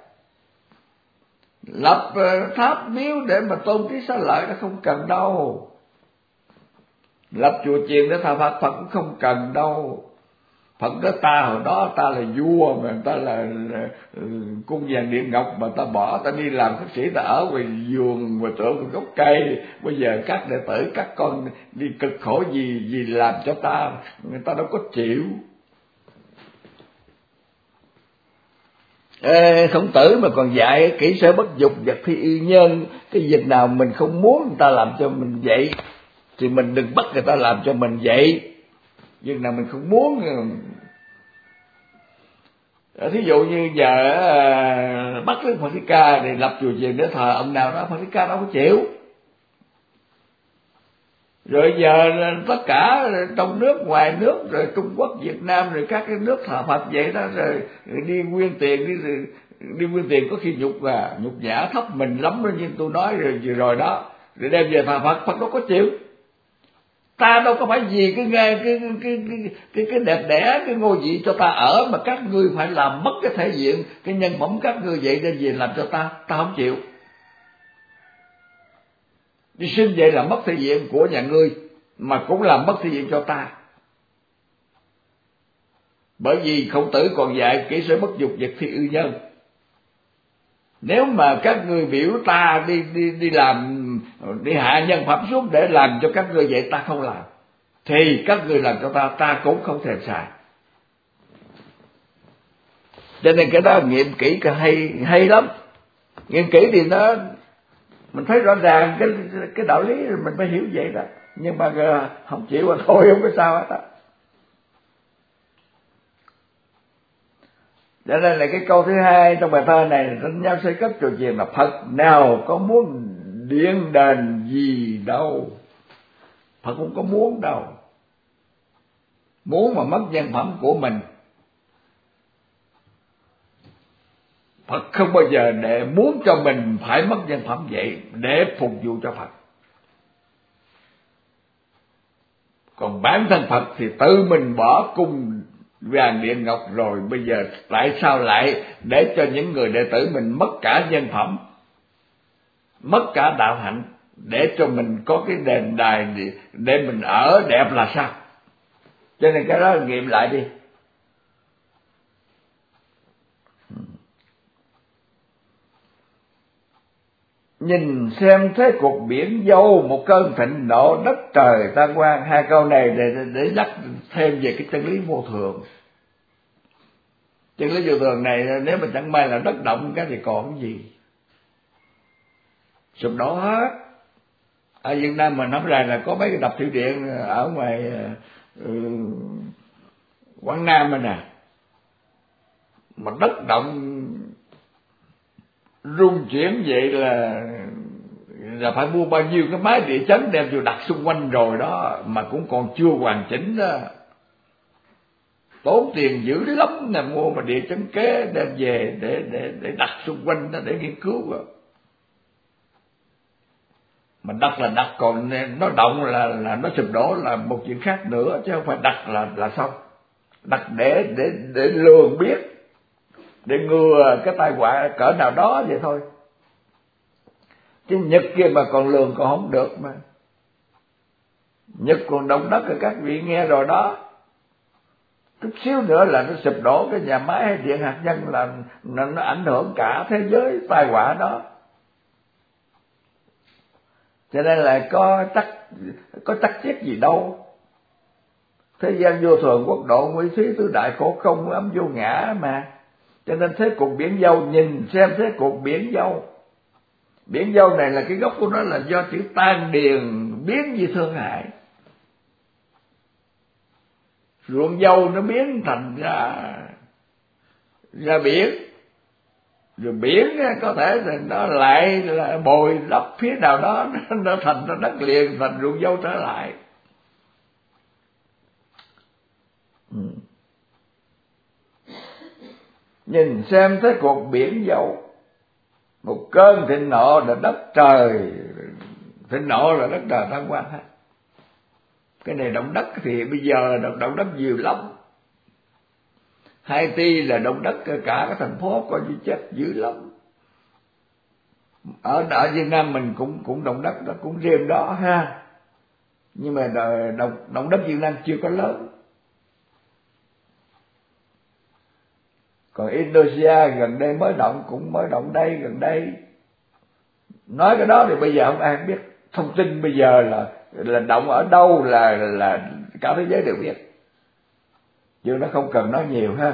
Lập tháp miếu để mà tôn trí Xá Lợi nó không cần đâu. Lập chùa chiền để thờ Phật Phật cũng không cần đâu. Phật nói ta hồi đó ta là vua mà ta là, là uh, cung vàng điện ngọc mà ta bỏ ta đi làm khất sĩ, ta ở ngoài vườn ngoài tượng gốc cây, bây giờ các đệ tử các con đi cực khổ gì gì làm cho ta, người ta đâu có chịu. Ê, Khổng Tử mà còn dạy kỹ sở bất dục vật phi y nhân, cái việc nào mình không muốn người ta làm cho mình vậy thì mình đừng bắt người ta làm cho mình vậy. Việc nào mình không muốn, thí dụ như giờ bắt Đức Phật Thích Ca thì lập chùa chiền để thờ ông nào đó, Phật Thích Ca đâu có chịu. Rồi giờ tất cả trong nước ngoài nước, rồi Trung Quốc, Việt Nam, rồi các cái nước thờ Phật vậy đó, rồi đi quyên tiền, đi đi quyên tiền có khi nhục à nhục nhã thấp mình lắm đó, như tôi nói rồi vừa rồi đó, rồi đem về thờ Phật, Phật đâu có chịu. Ta đâu có phải vì cái cái cái cái cái cái, cái đẹp đẽ, cái ngôi vị cho ta ở mà các ngươi phải làm mất cái thể diện, cái nhân phẩm các ngươi vậy để về làm cho ta, ta không chịu. Đi xin vậy là mất thể diện của nhà ngươi, mà cũng làm mất thể diện cho ta. Bởi vì Khổng Tử còn dạy kỹ sở bất dục vật phi ư nhân. Nếu mà các ngươi biểu ta đi đi đi làm, đi hạ nhân phẩm xuống để làm cho các ngươi vậy, ta không làm, thì các ngươi làm cho ta, ta cũng không thèm xài. Cho nên cái đó nghiệm kỹ cái hay hay lắm. Nghiệm kỹ thì nó mình thấy rõ ràng cái cái đạo lý, mình phải hiểu vậy đó. Nhưng mà không chịu mà thôi, không có sao hết đó. Cho nên là cái câu thứ hai trong bài thơ này, Thanh Nhau Xây Cất Chùa Chiền là Phật nào có muốn điện đền gì đâu. Phật không có muốn đâu. Muốn mà mất nhân phẩm của mình, Phật không bao giờ để muốn cho mình phải mất nhân phẩm vậy để phục vụ cho Phật. Còn bản thân Phật thì tự mình bỏ cung vàng điện ngọc rồi, bây giờ tại sao lại để cho những người đệ tử mình mất cả nhân phẩm, mất cả đạo hạnh, để cho mình có cái đền đài để mình ở đẹp là sao? Cho nên cái đó nghiệm lại đi. Nhìn xem thế cuộc biển dâu, một cơn thịnh nộ đất trời tan quang. Hai câu này để để nhắc thêm về cái chân lý vô thường. Chân lý vô thường này nếu mà chẳng may là đất động cái thì còn cái gì, sụp đổ hết. Ở Việt Nam mình nói rằng là có mấy cái đập thủy điện ở ngoài uh, Quảng Nam này nè, mà đất động rung chuyển vậy là là phải mua bao nhiêu cái máy địa chấn đem vô đặt xung quanh rồi đó, mà cũng còn chưa hoàn chỉnh đó. Tốn tiền dữ lắm nè, mua mà địa chấn kế đem về để để để đặt xung quanh đó để nghiên cứu rồi. Mà đặt là đặt, còn nó động là là nó sụp đổ là một chuyện khác nữa, chứ không phải đặt là là xong. Đặt để để để lường biết, để ngừa cái tai họa cỡ nào đó vậy thôi. Chứ Nhật kia mà còn lường còn không được mà. Nhật còn động đất rồi các vị nghe rồi đó. Chút xíu nữa là nó sụp đổ cái nhà máy hay điện hạt nhân, là nó, nó ảnh hưởng cả thế giới tai họa đó. Cho nên là có chắc có chắc chiết gì đâu. Thế gian vô thường, quốc độ nguy thí, tứ đại khổ không, ấm vô ngã mà. Cho nên thế cuộc biển dâu, nhìn xem thế cuộc biển dâu. Biển dâu này là cái gốc của nó là do chữ tan điền biến như thương hại. Ruộng dâu nó biến thành ra ra biển, rồi biển có thể là nó lại là bồi đắp phía nào đó, nó thành ra đất liền, thành ruộng dâu trở lại. Ừ. Nhìn xem thế cuộc biển dâu, một cơn thịnh nộ là đất trời, thịnh nộ là đất trời tan quang hết. Cái này động đất thì bây giờ động, động đất nhiều lắm. Haiti là động đất cả cái thành phố coi như chết dữ lắm. Ở ở Việt Nam mình cũng cũng động đất đó, cũng riêng đó ha. Nhưng mà động động đất Việt Nam chưa có lớn. Còn Indonesia gần đây mới động, cũng mới động đây, gần đây. Nói cái đó thì bây giờ không ai biết. Thông tin bây giờ là là động ở đâu là là cả thế giới đều biết. chứ nó không cần nói nhiều ha.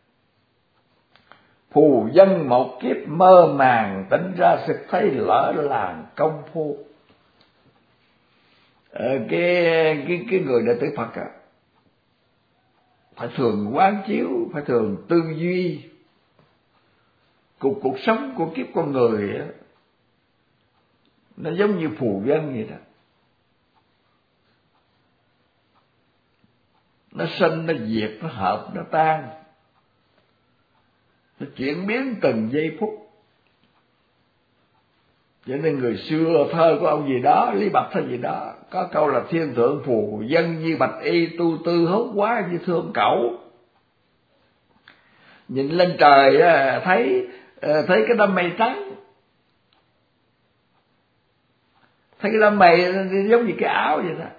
Phù dân một kiếp mơ màng, tính ra sực thấy lỡ làng công phu. Ờ, cái cái cái người đệ tử Phật á, phải thường quán chiếu, phải thường tư duy cuộc cuộc sống của kiếp con người á, nó giống như phù dân vậy đó. Nó sinh, nó diệt, nó hợp, nó tan, nó chuyển biến từng giây phút. Cho nên người xưa thơ của ông gì đó, Lý Bạch hay gì đó, có câu là thiên thượng phù dân như bạch y, tu tư hốt quá như thương cẩu. Nhìn lên trời thấy thấy cái đám mây trắng, thấy cái đám mây giống như cái áo vậy đó.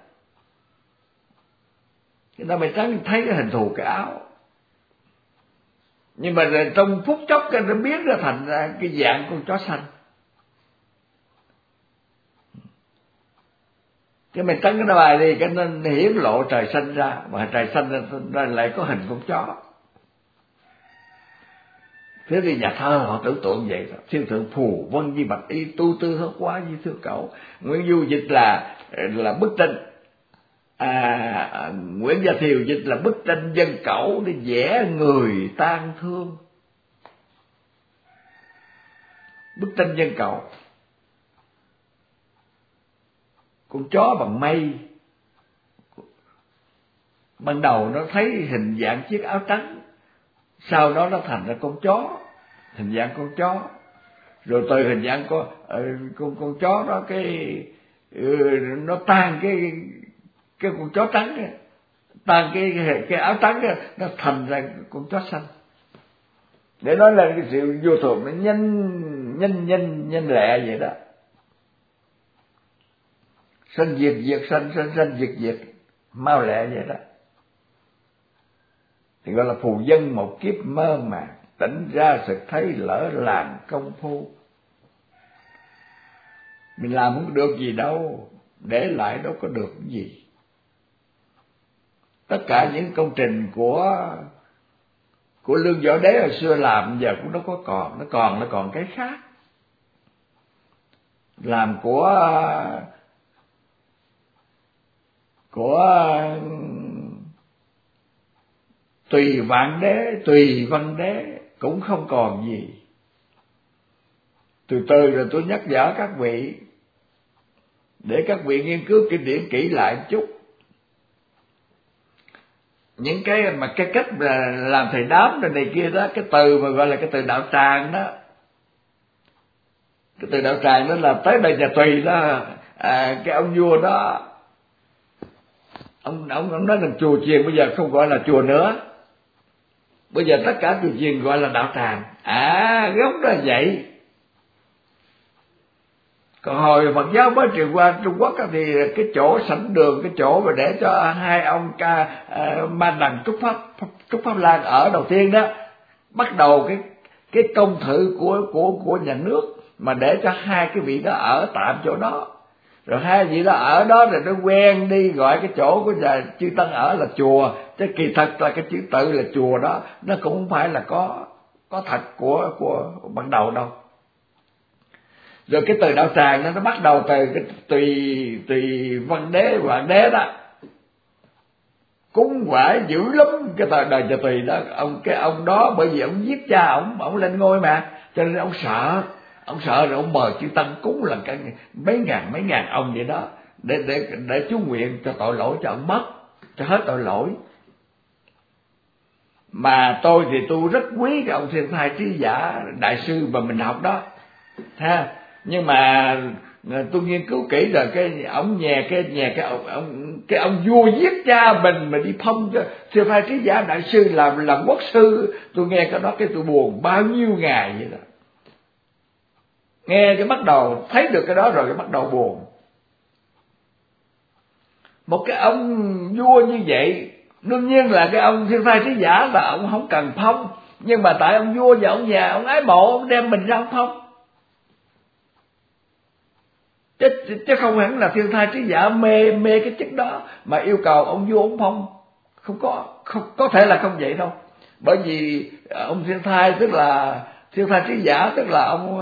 Cái đám mây trắng thấy cái hình thù cái áo, nhưng mà trong phút chốc cái nó biến ra thành ra cái dạng con chó xanh. Cái mây trắng cái bài đi, cái nó hiển lộ trời xanh ra, mà trời xanh ra lại có hình con chó. Thế thì nhà thơ họ tưởng tượng vậy đó. Thiên thượng phù vân như bạch y, tu tư hớt quá như thương cẩu. Nguyễn Du dịch là là bức tranh, à, Nguyễn Gia Thiều dịch là bức tranh dân cẩu để vẽ người tang thương. Bức tranh dân cẩu, con chó bằng mây, ban đầu nó thấy hình dạng chiếc áo trắng, sau đó nó thành ra con chó, hình dạng con chó, rồi từ hình dạng con con con chó đó cái nó tan cái cái con chó trắng ấy, tan cái cái áo trắng ấy, nó thành ra con chó xanh. Để nói là cái sự vô thường nó nhanh nhanh nhanh nhanh lẹ vậy đó. Sanh diệt diệt sanh, sanh sanh diệt diệt, mau lẹ vậy đó. Thì gọi là phù dân một kiếp mơ màng, tỉnh ra sực thấy lỡ làng công phu. Mình làm không được gì đâu, để lại đâu có được cái gì. Tất cả những công trình của của Lương Võ Đế hồi xưa làm giờ cũng đâu có còn, nó còn nó còn cái khác. Làm của của Tùy Vạn Đế, Tùy Văn Đế cũng không còn gì. Từ từ rồi tôi nhắc nhở các vị, để các vị nghiên cứu kinh điển kỹ lại một chút. Những cái mà cái cách mà làm thầy đám rồi này kia đó, cái từ mà gọi là cái từ đạo tràng đó, cái từ đạo tràng đó là tới đây nhà Tùy đó, à, cái ông vua đó, ông ông ông nói là chùa chiền bây giờ không gọi là chùa nữa, bây giờ tất cả chùa chiền gọi là đạo tràng. À, gốc đó là vậy. Còn hồi Phật giáo mới truyền qua Trung Quốc thì cái chỗ sảnh đường, cái chỗ mà để cho hai ông ca uh, Ma Đằng Trúc Pháp Trúc Pháp Lan ở đầu tiên đó, bắt đầu cái cái công thự của của của nhà nước mà để cho hai cái vị đó ở tạm chỗ đó. Rồi hai vị đó ở đó rồi nó quen đi gọi cái chỗ của nhà chư tăng ở là chùa, chứ kỳ thật là cái chữ tự là chùa đó nó cũng không phải là có có thật của của ban đầu đâu. Rồi cái từ đạo tràng nó nó bắt đầu từ cái Tùy Tùy Văn Đế, Vạn Đế đó, cúng quả dữ lắm cái thời đời nhà Tùy đó. Ông cái ông đó bởi vì ông giết cha ông, ông lên ngôi mà, cho nên ông sợ, ông sợ rồi ông mời chư tăng cúng là cái mấy ngàn mấy ngàn ông vậy đó, để để để chú nguyện cho tội lỗi cho ông mất, cho hết tội lỗi. Mà tôi thì tôi rất quý cái ông Thiên Thai Trí Giả đại sư mà mình học đó, ha. Nhưng mà tôi nghiên cứu kỹ rồi cái ông nhà cái nhà cái ông ông cái ông vua giết cha mình mà đi phong cho Thiên Thai Trí Giả đại sư làm làm quốc sư, tôi nghe cái đó cái tôi buồn bao nhiêu ngày vậy đó. Nghe cái bắt đầu thấy được cái đó rồi cái bắt đầu buồn. Một cái ông vua như vậy, đương nhiên là cái ông Thiên Thai Trí Giả là ông không cần phong, Nhưng mà tại ông vua và ông già, ông ái mộ, ông đem mình ra ông phong. Chứ, chứ không hẳn là thiên thai trí giả mê mê cái chức đó mà yêu cầu ông vua ông phong. Không có, không có thể là không vậy đâu. Bởi vì ông thiên thai tức là thiên thai trí giả, tức là ông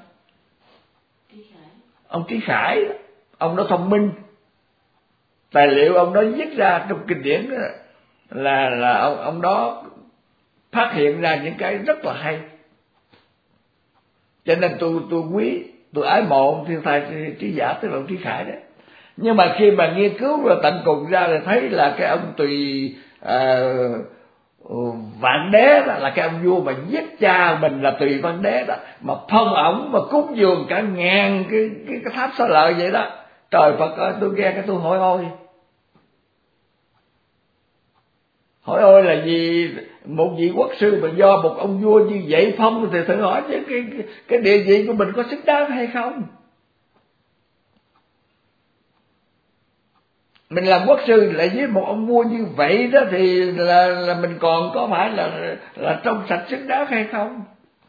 ông Trí Khải, ông đó thông minh. Tài liệu ông đó viết ra trong kinh điển là là ông ông đó phát hiện ra những cái rất là hay. Cho nên tôi tôi quý, tôi ái mộ ông thiên thai trí giả, tức là ông Trí Khải đấy. Nhưng mà khi mà nghiên cứu rồi tận cùng ra thì thấy là cái ông Tùy à, Vạn Đế đó, là cái ông vua mà giết cha mình là Tùy Văn Đế đó, mà phong ổng mà cúng dường cả ngàn cái cái, cái tháp xá lợi vậy đó. Trời Phật ơi, tôi nghe cái tôi hỏi ôi. Hỏi ôi là gì? Một vị quốc sư mà do một ông vua như vậy phong thì thử hỏi chứ cái, cái, cái địa vị của mình có xứng đáng hay không? Mình làm quốc sư lại với một ông vua như vậy đó thì là, là mình còn có phải là, là trong sạch xứng đáng hay không?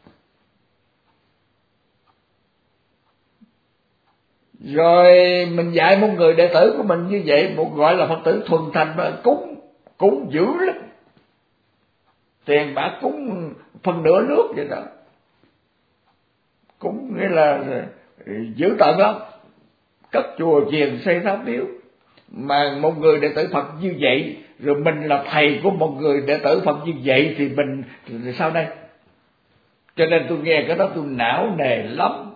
Rồi mình dạy một người đệ tử của mình như vậy, một gọi là Phật tử thuần thành mà cúng, cúng dữ lắm. Tiền bạc cúng phần nửa nước vậy đó. Cúng nghĩa là dữ tợn lắm. Cất chùa chiền xây tháp miếu. Mà một người đệ tử Phật như vậy, rồi mình là thầy của một người đệ tử Phật như vậy thì mình thì sao đây? Cho nên tôi nghe cái đó tôi não nề lắm.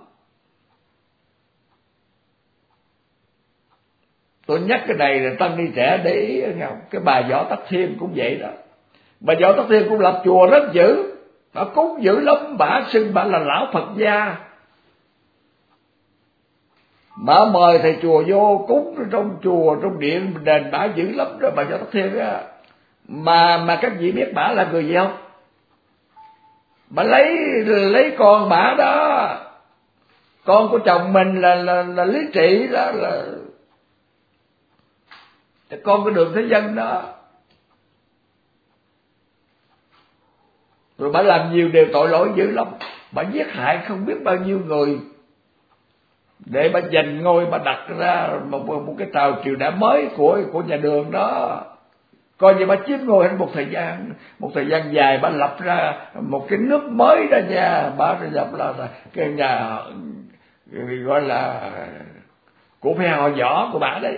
Tôi nhắc cái này là tăng ni trẻ để ý không? Cái bà Võ Tắc Thiên cũng vậy đó. Bà Võ Tắc Thiên cũng lập chùa rất dữ, bà cúng dữ lắm, bà xưng bà là lão Phật gia. Bà mời thầy chùa vô cúng trong chùa, trong điện đền, bà dữ lắm đó, bà Võ Tắc Thiên á. Mà mà các vị biết bà là người gì không? Bà lấy lấy con bà đó, con của chồng mình là là, là Lý Trị đó, là con của Đường Thế Dân đó. Rồi bà làm nhiều điều tội lỗi dữ lắm. Bà giết hại không biết bao nhiêu người để bà giành ngôi, bà đặt ra một, một cái tàu triều đại mới của của nhà Đường đó. Coi như bà chiếm ngôi hết một thời gian, một thời gian dài bà lập ra một cái nước mới đó nha. Bà lập là, là cái nhà gọi là của phe họ Võ của bà đấy.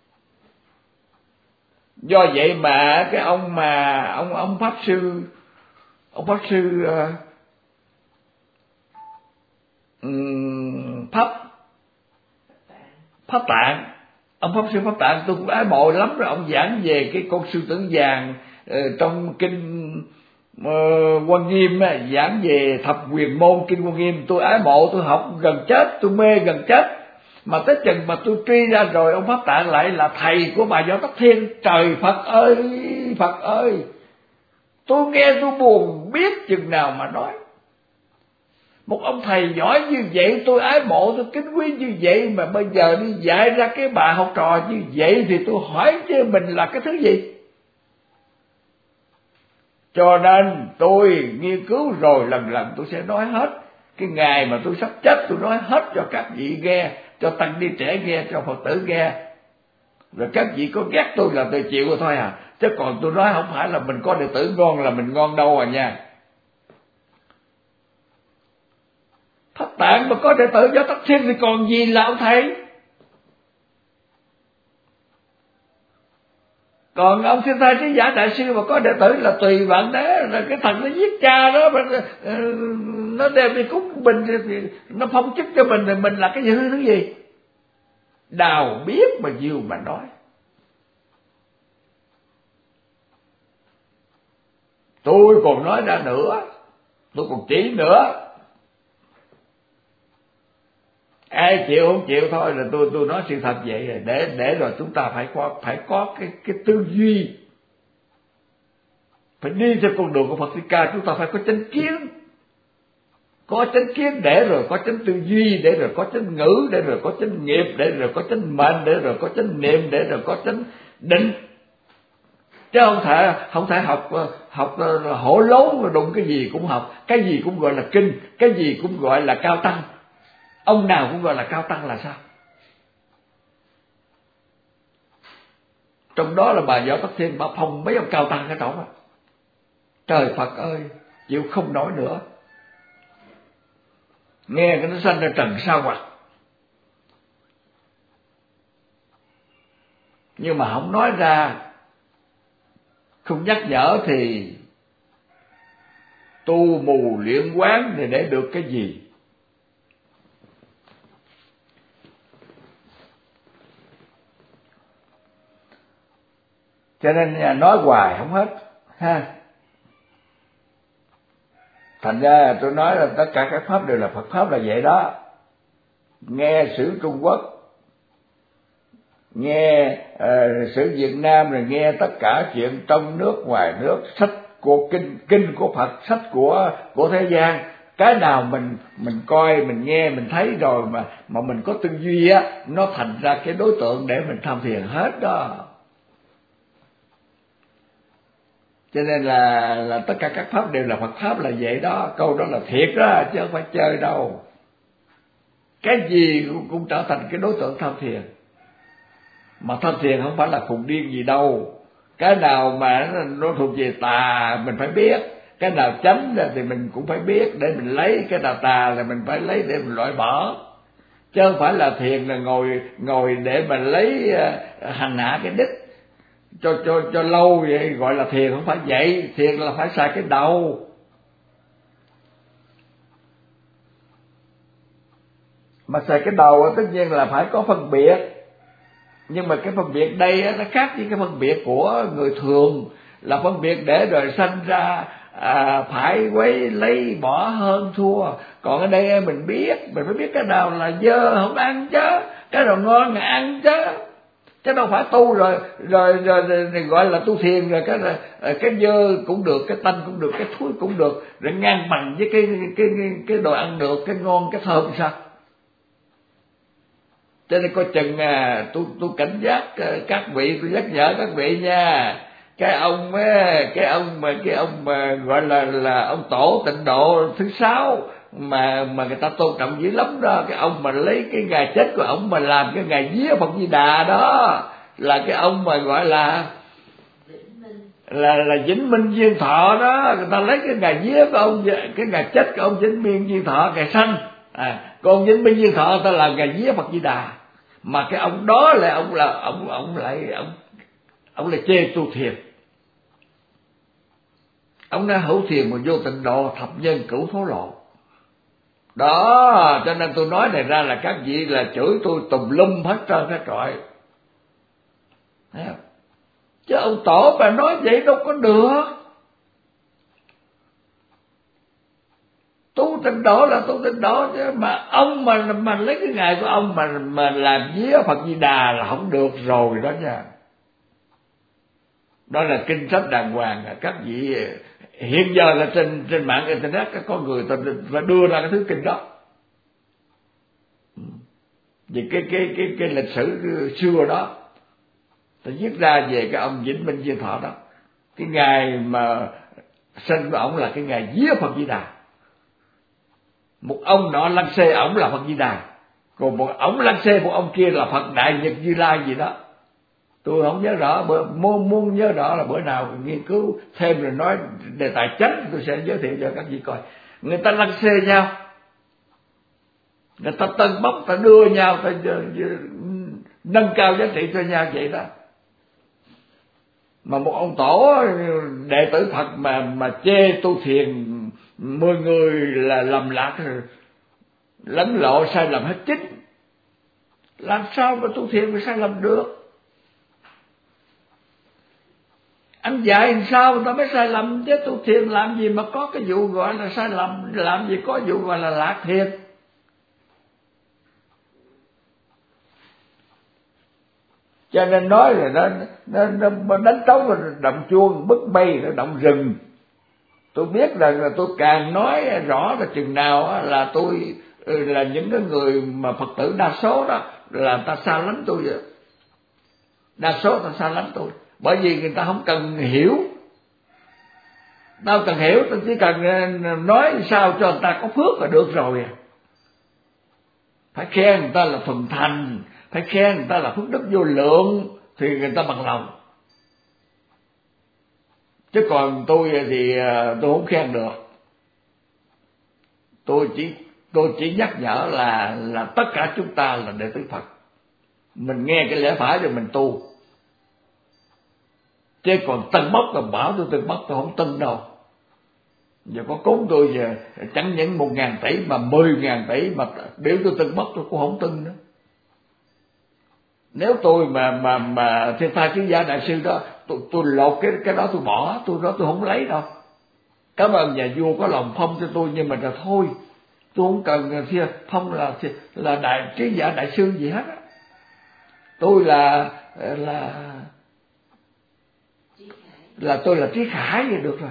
Do vậy mà cái ông mà ông ông pháp sư ông pháp sư uh, um, pháp pháp tạng ông pháp sư pháp tạng tôi cũng ái mộ lắm rồi. Ông giảng về cái con sư tử vàng uh, trong kinh uh, Quan Nghiêm á, giảng về thập quyền môn kinh Quan Nghiêm. Tôi ái mộ, tôi học gần chết, tôi mê gần chết. Mà tới chừng mà tôi truy ra rồi ông pháp tạng lại là thầy của bà Võ Tắc Thiên. Trời Phật ơi, Phật ơi, tôi nghe tôi buồn biết chừng nào mà nói. Một ông thầy giỏi như vậy, tôi ái mộ, tôi kính quý như vậy, mà bây giờ đi dạy ra cái bà học trò như vậy thì tôi hỏi chứ mình là cái thứ gì? Cho nên tôi nghiên cứu rồi lần lần tôi sẽ nói hết. Cái ngày mà tôi sắp chết tôi nói hết cho các vị nghe, cho tăng ni trẻ nghe, cho Phật tử nghe. Rồi các vị có ghét tôi là tôi chịu rồi thôi à. Chứ còn tôi nói không phải là mình có đệ tử ngon là mình ngon đâu à nha. Pháp Tạng mà có đệ tử Võ Tắc Thiên thì còn gì là ông thầy. Còn ông Thiên Thai Trí Giả Đại Sư mà có đệ tử là Tùy Vạn Đế, là cái thằng nó giết cha đó, mà nó đem đi cúng mình thì nó phong chức cho mình thì mình là cái thứ gì? Đào biết mà nhiều mà nói. Tôi còn nói ra nữa, tôi còn chỉ nữa. Ai chịu không chịu thôi là tôi tôi nói sự thật vậy rồi. Để để rồi chúng ta phải có phải có cái cái tư duy, phải đi theo con đường của Phật Thích Ca. Chúng ta phải có chánh kiến, có chánh kiến để rồi có chánh tư duy, để rồi có chánh ngữ, để rồi có chánh nghiệp, để rồi có chánh mệnh, để rồi có chánh niệm, để rồi có chánh định. Chứ không thể không thể học học hổ lố, đụng cái gì cũng học, cái gì cũng gọi là kinh, cái gì cũng gọi là cao tăng. Ông nào cũng gọi là cao tăng là sao? Trong đó là bà Võ Tắc Thiên bà phong mấy ông cao tăng ở trong á. Trời Phật ơi, chịu không nổi nữa. Nghe cái nó sanh ra trần sao hoặc. Nhưng mà không nói ra, không nhắc nhở thì tu mù luyện quán thì để được cái gì? Cho nên nói hoài không hết ha. Thành ra tôi nói là tất cả các pháp đều là Phật pháp là vậy đó. Nghe sử Trung Quốc, nghe uh, sử Việt Nam, rồi nghe tất cả chuyện trong nước ngoài nước, sách của kinh kinh của Phật, sách của của thế gian, cái nào mình mình coi, mình nghe, mình thấy rồi mà mà mình có tư duy á, nó thành ra cái đối tượng để mình tham thiền hết đó. Cho nên là là tất cả các pháp đều là Phật pháp là vậy đó, câu đó là thiệt đó chứ không phải chơi đâu. Cái gì cũng, cũng trở thành cái đối tượng tham thiền. Mà tham thiền không phải là khùng điên gì đâu. Cái nào mà nó thuộc về tà mình phải biết, cái nào chánh thì mình cũng phải biết để mình lấy, cái nào tà là mình phải lấy để mình loại bỏ. Chứ không phải là thiền là ngồi ngồi để mà lấy hành hạ cái đích cho cho cho lâu vậy gọi là thiền, không phải vậy. Thiền là phải xài cái đầu. Mà xài cái đầu tất nhiên là phải có phân biệt. Nhưng mà cái phân biệt đây nó khác với cái phân biệt của người thường, là phân biệt để rồi sanh ra à, phải quấy lấy bỏ hơn thua. Còn ở đây mình biết, mình phải biết cái nào là dơ không ăn chứ, cái nào ngon là ăn chứ. Chứ đâu phải tu rồi rồi, rồi, rồi, rồi gọi là tu thiền rồi cái cái dơ cũng được, cái tanh cũng được, cái thúi cũng được, rồi ngang bằng với cái cái cái, cái đồ ăn được, cái ngon cái thơm sao? Cho nên coi chừng à, tôi tôi cảnh giác các vị, tôi nhắc nhở các vị nha. Cái ông á, cái ông mà cái ông mà gọi là là ông tổ Tịnh Độ thứ sáu mà mà người ta tôn trọng dữ lắm đó, cái ông mà lấy cái ngày chết của ông mà làm cái ngày vía Phật Di Đà đó, là cái ông mà gọi là là là Vĩnh Minh Duyên Thọ đó. Người ta lấy cái ngày vía của ông, cái ngày chết của ông Vĩnh Minh Duyên Thọ ngày sanh, à còn Vĩnh Minh Duyên Thọ người ta làm ngày vía Phật Di Đà. Mà cái ông đó là ông là ông ông lại ông ông lại chê tu thiền. Ông nói hữu thiền mà vô Tịnh Độ, thập nhân cửu thố lộ. Đó, cho nên tôi nói này ra là các vị là chửi tôi tùm lum hết trơn hết trọi. Thấy không? Chứ ông tổ mà nói vậy đâu có được. Tu Tịnh Độ là tu Tịnh Độ, chứ mà ông mà mà lấy cái ngày của ông mà mà làm vía Phật Di Đà là không được rồi đó nha. Đó là kinh sách đàng hoàng. Các vị hiện giờ là trên trên mạng internet có người ta và đưa ra cái thứ kinh đó. Vì cái cái cái cái lịch sử xưa đó, ta viết ra về cái ông Vĩnh Minh Duyên Thọ đó. Cái ngày mà sinh của ổng là cái ngày vía Phật Di Đà. Một ông nọ lăng xê ổng là Phật Di Đà, còn một ổng lăng xê một ông kia là Phật Đại Nhật Như Lai gì đó. Tôi không nhớ rõ, muốn muốn nhớ rõ là bữa nào nghiên cứu thêm rồi nói đề tài chánh tôi sẽ giới thiệu cho các vị coi. Người ta lăng xê nhau, người ta tân bốc, ta đưa nhau, ta nâng cao giá trị cho nhau vậy đó. Mà một ông tổ đệ tử Phật mà mà chê tu thiền mười người là lầm lạc, lẫn lộ sai lầm hết chính, làm sao mà tu thiền mà sai lầm được? Anh dạy làm sao người ta mới sai lầm chứ? Tu thiền làm gì mà có cái vụ gọi là sai lầm, làm gì có vụ gọi là lạc thiền. Cho nên nói là nó nó, nó đánh trống rồi động chuông, bức bay nó động rừng. Tôi biết là, là tôi càng nói rõ là chừng nào là tôi là những cái người mà Phật tử đa số đó là ta xa lánh tôi vậy. Đa số ta xa lánh tôi, bởi vì người ta không cần hiểu. Tao cần hiểu, tao chỉ cần nói sao cho người ta có phước là được rồi. Phải khen người ta là thuần thành, phải khen người ta là phước đức vô lượng thì người ta bằng lòng. Chứ còn tôi thì tôi không khen được. Tôi chỉ tôi chỉ nhắc nhở là là tất cả chúng ta là đệ tử Phật. Mình nghe cái lẽ phải rồi mình tu. Chứ còn tân bốc là bảo tôi tân bốc tôi không tin đâu. Giờ có cúng tôi giờ chẳng những một ngàn tỷ mà mười ngàn tỷ mà biểu tôi tân bốc tôi cũng không tin nữa. Nếu tôi mà mà mà thiên thai trí giả đại sư đó, tôi tôi lột cái cái đó tôi bỏ, tôi đó tôi không lấy đâu. Cảm ơn nhà vua có lòng phong cho tôi, nhưng mà là thôi, tôi không cần thiên phong là là đại trí giả đại sư gì hết á. Tôi là là là tôi là Trí Khải vậy được rồi.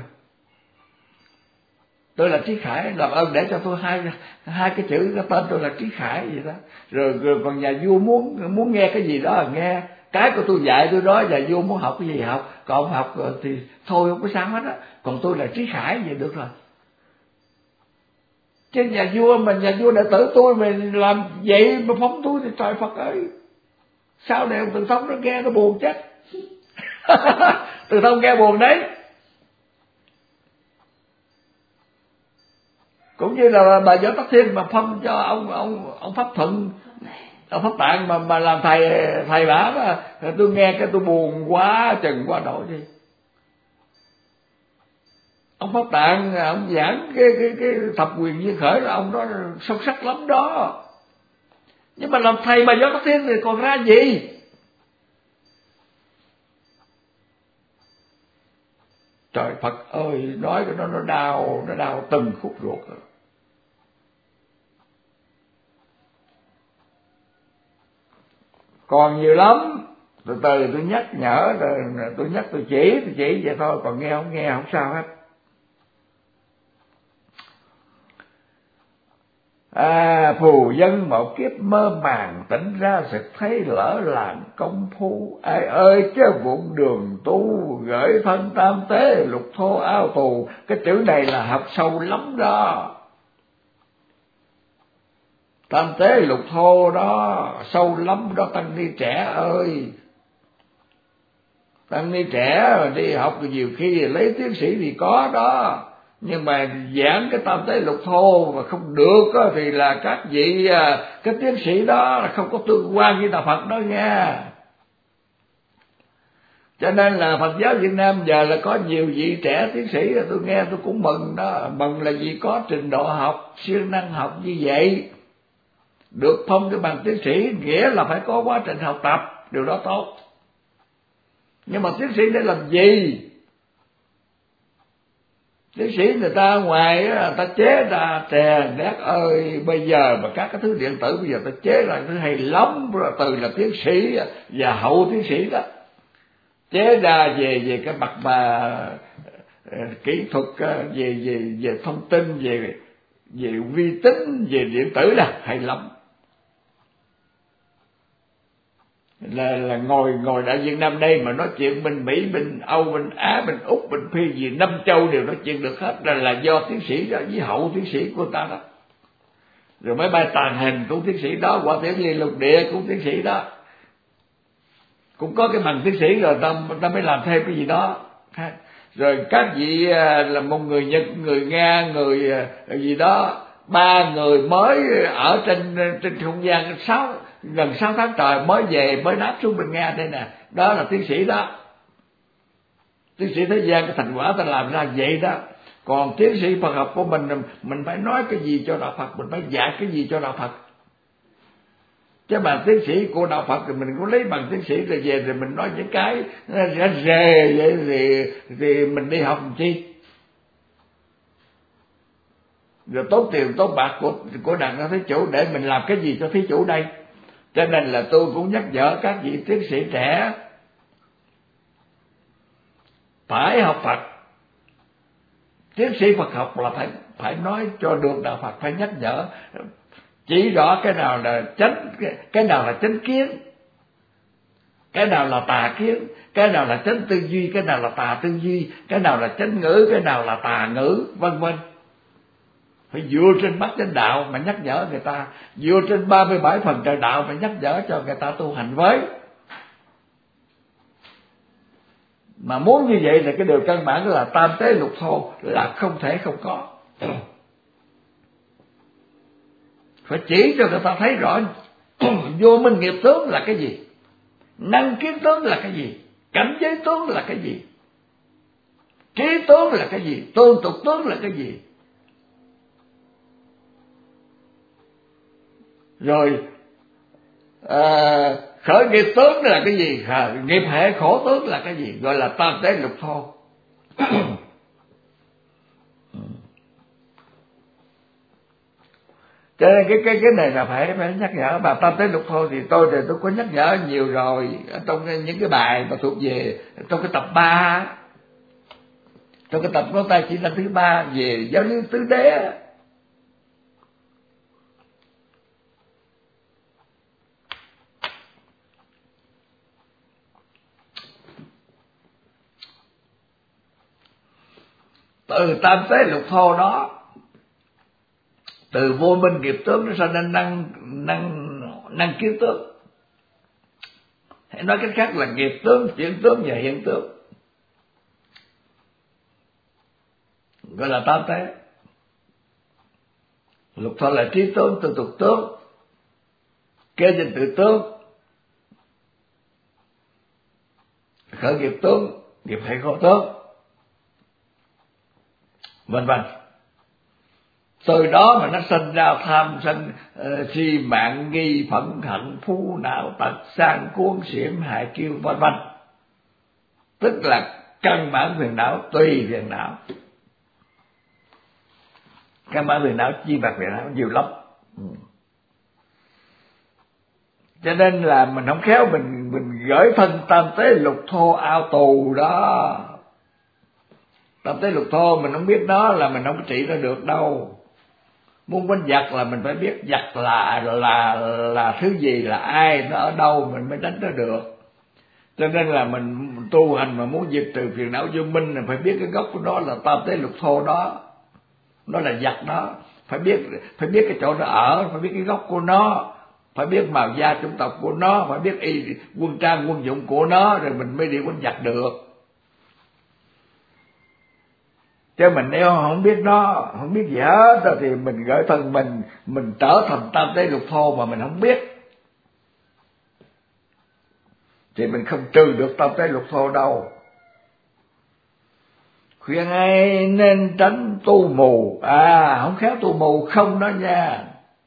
Tôi là Trí Khải, làm ơn để cho tôi hai hai cái chữ cái tên tôi là Trí Khải vậy đó. Rồi, rồi còn nhà vua muốn muốn nghe cái gì đó là nghe, cái của tôi dạy tôi đó, nhà vua muốn học cái gì học, còn học thì thôi không có sao hết á. Còn tôi là Trí Khải vậy được rồi. Chứ nhà vua mình nhà vua đệ tử tôi mình làm vậy mà phóng tôi thì trời Phật ơi, sao này ông Từ Thông nó nghe nó buồn chết. Từ Thông nghe buồn đấy. Cũng như là bà Võ Tắc Thiên mà phong cho ông ông ông Pháp Thuận, ông Pháp Tạng mà mà làm thầy thầy bả mà tôi nghe cái tôi buồn quá chừng quá độ đi. Ông Pháp Tạng ông giảng cái cái cái thập quyền duyên khởi là ông đó sâu sắc lắm đó. Nhưng mà làm thầy bà Võ Tắc Thiên thì còn ra gì? Trời Phật ơi, nói cái nó nó đau, nó đau từng khúc ruột rồi. Còn nhiều lắm, từ từ tôi nhắc nhở, rồi tôi nhắc tôi chỉ, tôi chỉ vậy thôi, còn nghe không nghe không sao hết. À, phù dân một kiếp mơ màng, tỉnh ra sực thấy lỡ làng công phu. Ai ơi chớ vụng đường tu, gửi thân tam tế lục thô ao tù. Cái chữ này là học sâu lắm đó. Tam tế lục thô đó sâu lắm đó tăng ni trẻ ơi. Tăng ni trẻ mà đi học thì nhiều khi lấy tiến sĩ thì có đó, nhưng mà giảng cái tam tế lục thô mà không được đó, thì là các vị cái tiến sĩ đó là không có tương quan với đạo Phật đó nha. Cho nên là Phật giáo Việt Nam giờ là có nhiều vị trẻ tiến sĩ, tôi nghe tôi cũng mừng đó. Mừng là vì có trình độ học, siêng năng học như vậy, được phong cái bằng tiến sĩ, nghĩa là phải có quá trình học tập, điều đó tốt. Nhưng mà tiến sĩ để làm gì? Tiến sĩ người ta ngoài người ta chế ra chè đét ơi, bây giờ mà các cái thứ điện tử bây giờ ta chế ra thứ hay lắm, rồi từ là tiến sĩ và hậu tiến sĩ đó, chế ra về về cái mặt mà kỹ thuật, về về về thông tin, về về vi tính, về điện tử là hay lắm. Là là ngồi ngồi tại Việt Nam đây mà nói chuyện bên Mỹ, bên Âu, bên Á, bên Úc, bên Phi gì năm châu đều nói chuyện được hết, là là do tiến sĩ đó với hậu tiến sĩ của ta đó. Rồi máy bay tàng hình cũng tiến sĩ đó, quả tiễn liên lục địa cũng tiến sĩ đó, cũng có cái bằng tiến sĩ rồi ta ta mới làm thêm cái gì đó. Rồi các vị là một người Nhật, người Nga, người gì đó, ba người mới ở trên trên không gian sáu gần sáu tháng trời mới về, mới đáp xuống bên Nga đây nè, đó là tiến sĩ đó. Tiến sĩ thế gian cái thành quả ta làm ra vậy đó. Còn tiến sĩ Phật học của mình, mình phải nói cái gì cho đạo Phật, mình phải dạy cái gì cho đạo Phật. Chứ mà tiến sĩ của đạo Phật thì mình cũng lấy bằng tiến sĩ rồi về rồi mình nói những cái rã rề vậy thì thì mình đi học làm chi? Rồi tốn tiền tốn bạc của của đặng thí chủ để mình làm cái gì cho thí chủ đây? Cho nên là tôi cũng nhắc nhở các vị tiến sĩ trẻ phải học Phật. Tiến sĩ Phật học là phải phải nói cho được đạo Phật, phải nhắc nhở, chỉ rõ cái nào là chánh, cái nào là chánh kiến, cái nào là tà kiến, cái nào là chánh tư duy, cái nào là tà tư duy, cái nào là chánh ngữ, cái nào là tà ngữ, vân vân. Phải dựa trên bát chánh đạo mà nhắc nhở người ta, dựa trên ba mươi bảy phần trời đạo mà nhắc nhở cho người ta tu hành với. Mà muốn như vậy thì cái điều căn bản là tam tế lục thô là không thể không có. Phải chỉ cho người ta thấy rõ vô minh nghiệp tướng là cái gì, năng kiến tướng là cái gì, cảnh giới tướng là cái gì, trí tướng là cái gì, tôn tục tướng là cái gì. Rồi à, khởi nghiệp tướng là cái gì, à, nghiệp hệ khổ tướng là cái gì, gọi là tam tế lục thô. Cho nên cái cái cái này là phải phải nhắc nhở. Mà tam tế lục thô thì tôi thì tôi có nhắc nhở nhiều rồi ở trong những cái bài mà thuộc về trong cái tập ba, trong cái tập ngón tay chỉ là thứ ba về giáo lý tứ đế. Từ tam tế lục thô đó, từ vô minh nghiệp tướng nó sao nên năng năng năng kiến tướng, hay nói cách khác là nghiệp tướng, chuyển tướng và hiện tướng, gọi là tam tế. Lục thô là trí tướng, tư tục tướng, kế danh tự tướng, khởi nghiệp tướng, nghiệp hệ khổ tướng, vân vân. Từ đó mà nó sinh ra tham sân uh, si mạng nghi phẫn hận phú não tật sang cuốn xiểm hại kiêu, vân vân. Tức là căn bản phiền não, tùy phiền não. Căn bản phiền não, chi bạc phiền não nhiều lắm. Ừ. Cho nên là mình không khéo mình mình gửi thân tam tế lục thô ao tù đó. Tam tế lục thô mình không biết nó là mình không có trị nó được đâu. Muốn đánh giặc là mình phải biết giặc là là là thứ gì, là ai, nó ở đâu mình mới đánh nó được. Cho nên là mình tu hành mà muốn diệt trừ phiền não vô minh là phải biết cái gốc của nó là tam tế lục thô đó. Nó là giặc đó, phải biết phải biết cái chỗ nó ở, phải biết cái gốc của nó, phải biết màu da chủng tộc của nó, phải biết y quân trang quân dụng của nó, rồi mình mới đi đánh giặc được. Chứ mình nếu không biết nó, không biết gì hết thì mình gửi thân mình mình trở thành tam tế lục thô mà mình không biết thì mình không trừ được tam tế lục thô đâu. Khuyên ai nên tránh tu mù, à không khéo tu mù không đó nha.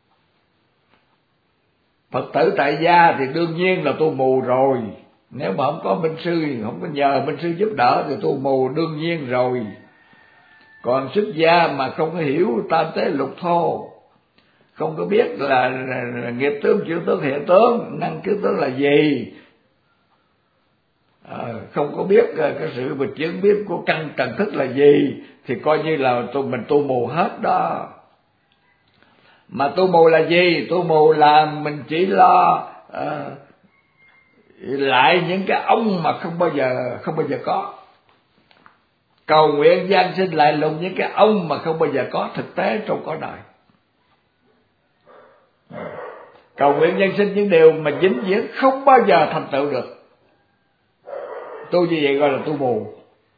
Phật tử tại gia thì đương nhiên là tu mù rồi, nếu mà không có minh sư, không có nhờ minh sư giúp đỡ thì tu mù đương nhiên rồi. Còn xuất gia mà không có hiểu tam tế lục thô, không có biết là, là, là nghiệp tướng, chuyển tướng, hiện tướng, năng kiến tướng là gì, à, không có biết uh, cái sự vật chuyển biến của căn trần thức là gì, thì coi như là tụi mình tu mù hết đó. Mà tu mù là gì? Tu mù là mình chỉ lo uh, lại những cái ông mà không bao giờ không bao giờ có, cầu nguyện gian sinh lại lùng những cái ông mà không bao giờ có thực tế trong cõi đời, cầu nguyện gian sinh những điều mà vĩnh viễn không bao giờ thành tựu được. Tu như vậy gọi là tu mù.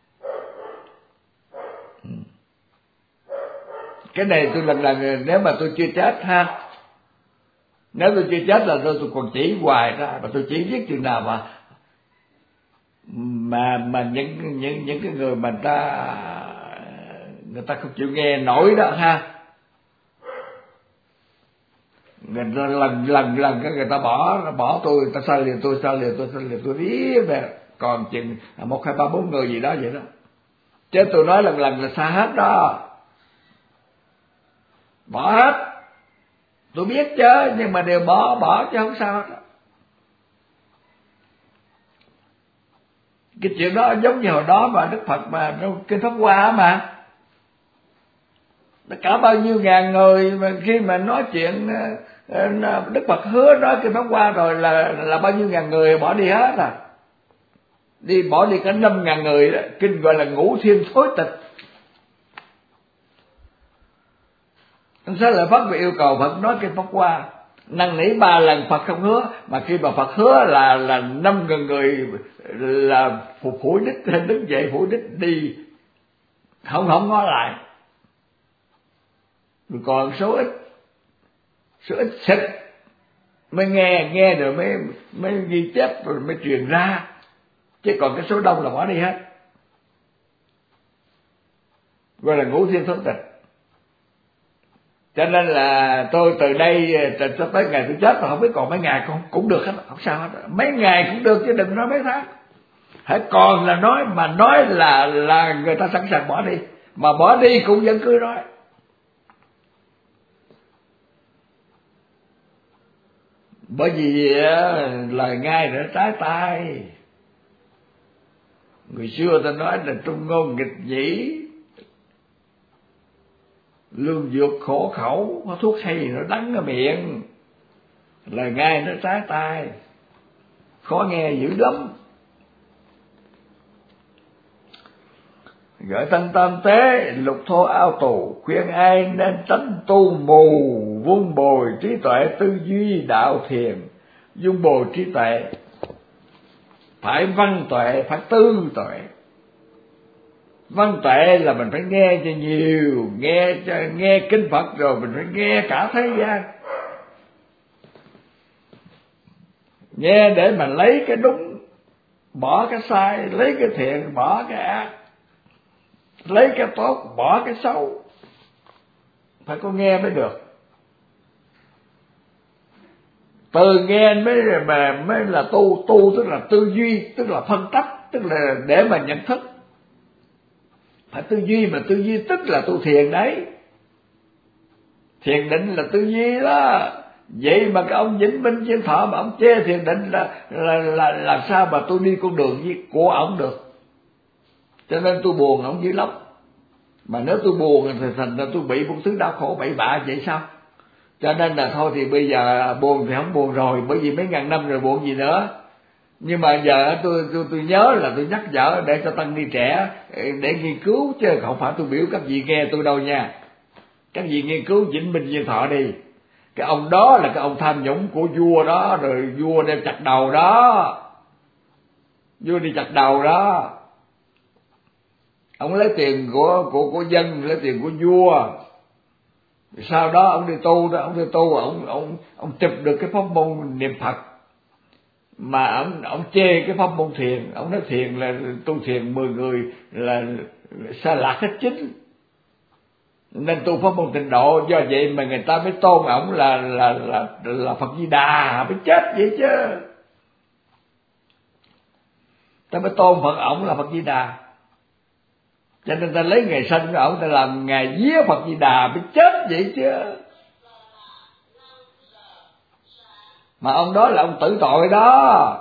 Cái này tôi lần lần nếu mà tôi chưa chết ha, nếu tôi chưa chết là tôi, tôi còn chỉ hoài ra, và tôi chỉ viết chừng nào mà mà mà những những những cái người mà người ta người ta không chịu nghe nổi đó ha, người ta lần lần lần cái người ta bỏ bỏ tôi, người ta sao liền tôi sao liền tôi sao liền tôi biết về còn chừng một hai ba bốn người gì đó vậy đó, chứ tôi nói lần lần là xa hết đó, bỏ hết. Tôi biết chứ, nhưng mà đều bỏ bỏ chứ không sao hết. Cái chuyện đó giống như hồi đó mà Đức Phật mà trong Kinh Pháp Hoa mà, tất cả bao nhiêu ngàn người mà khi mà nói chuyện Đức Phật hứa nói cái Pháp Hoa rồi là là bao nhiêu ngàn người bỏ đi hết à, đi bỏ đi cả năm ngàn người đó, kinh gọi là ngũ thiên thối tịch. Sao lại Phật bị yêu cầu Phật nói cái Pháp Hoa năn nỉ ba lần Phật không hứa, mà khi mà Phật hứa là là năm ngàn người là phục phủ đích, đứng dậy phủ đích đi, không không ngó lại. Rồi còn số ít, số ít xịt mới nghe nghe rồi mới mới ghi chép rồi mới truyền ra, chứ còn cái số đông là bỏ đi hết, gọi là ngũ thiên thối tịch. Cho nên là tôi từ đây cho tới ngày tôi chết, tôi không biết còn mấy ngày cũng cũng được hết, không sao hết, mấy ngày cũng được chứ đừng nói mấy tháng. Hãy còn là nói, mà nói là là người ta sẵn sàng bỏ đi, mà bỏ đi cũng vẫn cứ nói. Bởi vì lời ngay đã trái tai. Người xưa ta nói là trung ngôn nghịch nhĩ, lương dược khổ khẩu, có thuốc hay nó đắng ở miệng. Lời ngay nó trái tai, khó nghe dữ lắm. Gợi thân tam tế, lục thô ao tù, khuyên ai nên tránh tu mù, vun bồi trí tuệ tư duy đạo thiền. Dung bồi trí tuệ, phải văn tuệ, phải tư tuệ. Văn tuệ là mình phải nghe cho nhiều, nghe cho nghe kinh Phật rồi mình phải nghe cả thế gian, nghe để mà lấy cái đúng bỏ cái sai, lấy cái thiện bỏ cái ác, lấy cái tốt bỏ cái xấu, phải có nghe mới được. Từ nghe mới mà mới là tu, tu tức là tư duy, tức là phân tích, tức là để mà nhận thức. Phải tư duy, mà tư duy tức là tu thiền đấy. Thiền định là tư duy đó. Vậy mà cái ông Vĩnh Minh Trên Thọ mà ông chê thiền định là là là làm sao mà tôi đi con đường của ông được. Cho nên tôi buồn ông dữ lắm. Mà nếu tôi buồn thì thành ra tôi bị một thứ đau khổ bậy bạ vậy sao? Cho nên là thôi thì bây giờ buồn thì không buồn rồi, bởi vì mấy ngàn năm rồi buồn gì nữa. Nhưng mà giờ tôi tôi tôi nhớ là tôi nhắc nhở để cho tăng ni trẻ để nghiên cứu, chứ không phải tôi biểu các vị nghe tôi đâu nha. Các vị nghiên cứu Vĩnh Minh Diên Thọ đi. Cái ông đó là cái ông tham nhũng của vua đó, rồi vua đem chặt đầu đó, vua đi chặt đầu đó. Ông lấy tiền của của của dân, lấy tiền của vua. Sau đó ông đi tu đó, ông đi tu, ông ông ông chụp được cái pháp môn niệm Phật, mà ông ông chê cái pháp môn thiền. Ông nói thiền là tu thiền mười người là xa lạc hết chính, nên tu pháp môn tịnh độ. Do vậy mà người ta mới tôn ổng là là là là Phật Di Đà, mới chết vậy chứ. Ta mới tôn Phật ổng là Phật Di Đà, cho nên ta lấy ngày sinh của ổng ta làm ngày vía Phật Di Đà, mới chết vậy chứ. Mà ông đó là ông tử tội đó.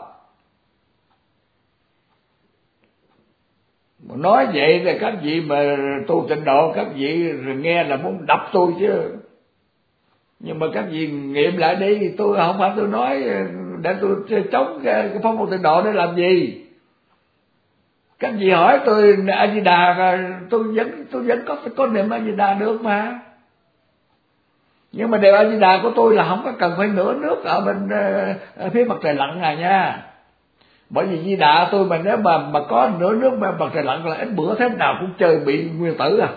Nói vậy thì các vị mà tu tịnh độ, các vị nghe là muốn đập tôi chứ. Nhưng mà các vị nghiệm lại đi, tôi không phải tôi nói để tôi chống cái pháp môn tịnh độ để làm gì. Các vị hỏi tôi A Di Đà, tôi vẫn tôi vẫn có có niệm A Di Đà được mà. Nhưng mà điều A Di Đà của tôi là không có cần phải nửa nước ở bên ở phía mặt trời lặn này nha. Bởi vì Di Đà tôi mà nếu mà mà có nửa nước mà mặt trời lặn là ít bữa thế nào cũng chơi bị nguyên tử à.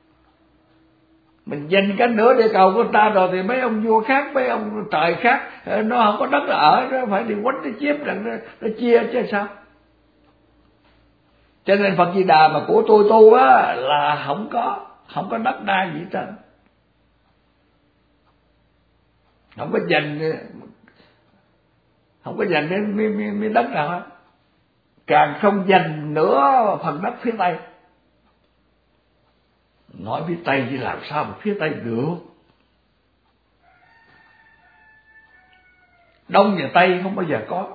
Mình dành cái nửa địa cầu của ta rồi thì mấy ông vua khác, mấy ông trời khác nó không có đất ở, nó phải đi quánh đi chiếm rằng nó, nó chia chứ sao. Cho nên Phật Di Đà mà của tôi tu á là không có không có đất đai gì hết, không có dành không có dành đến miếng đất nào hết, càng không dành nữa phần đất phía Tây. Nói phía Tây thì làm sao mà phía Tây được? Đông và Tây không bao giờ có.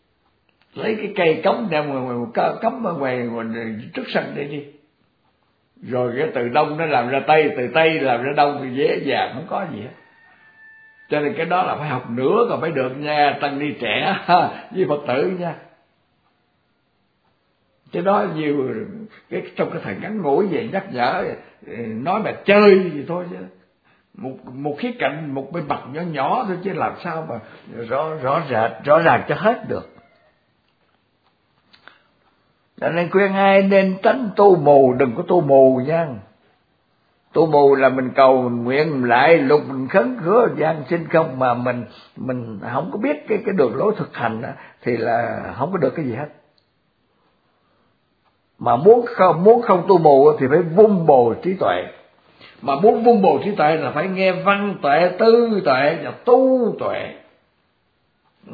Lấy cái cây cống đem ngoài ngoài cấm ở ngoài, ngoài trước sân để đi, rồi cái từ đông nó làm ra tây, từ tây làm ra đông thì dễ dàng, không có gì hết. Cho nên cái đó là phải học nữa còn mới được nha, tăng ni trẻ với Phật tử nha. Cái đó nhiều cái trong cái thời ngắn ngủi về nhắc nhở, nói mà chơi gì thôi chứ, một một khía cạnh, một bên mặt nhỏ nhỏ thôi, chứ làm sao mà rõ rõ rệt rõ ràng cho hết được. Cho nên khuyên ai nên tránh tu mù, đừng có tu mù nha. Tu mù là mình cầu nguyện lại lục mình khấn khứa gian sinh không, mà mình mình không có biết cái cái đường lối thực hành đó, thì là không có được cái gì hết. Mà muốn không muốn không tu mù thì phải vun bồi trí tuệ. Mà muốn vun bồi trí tuệ là phải nghe văn tuệ, tư tuệ và tu tuệ. Ừ.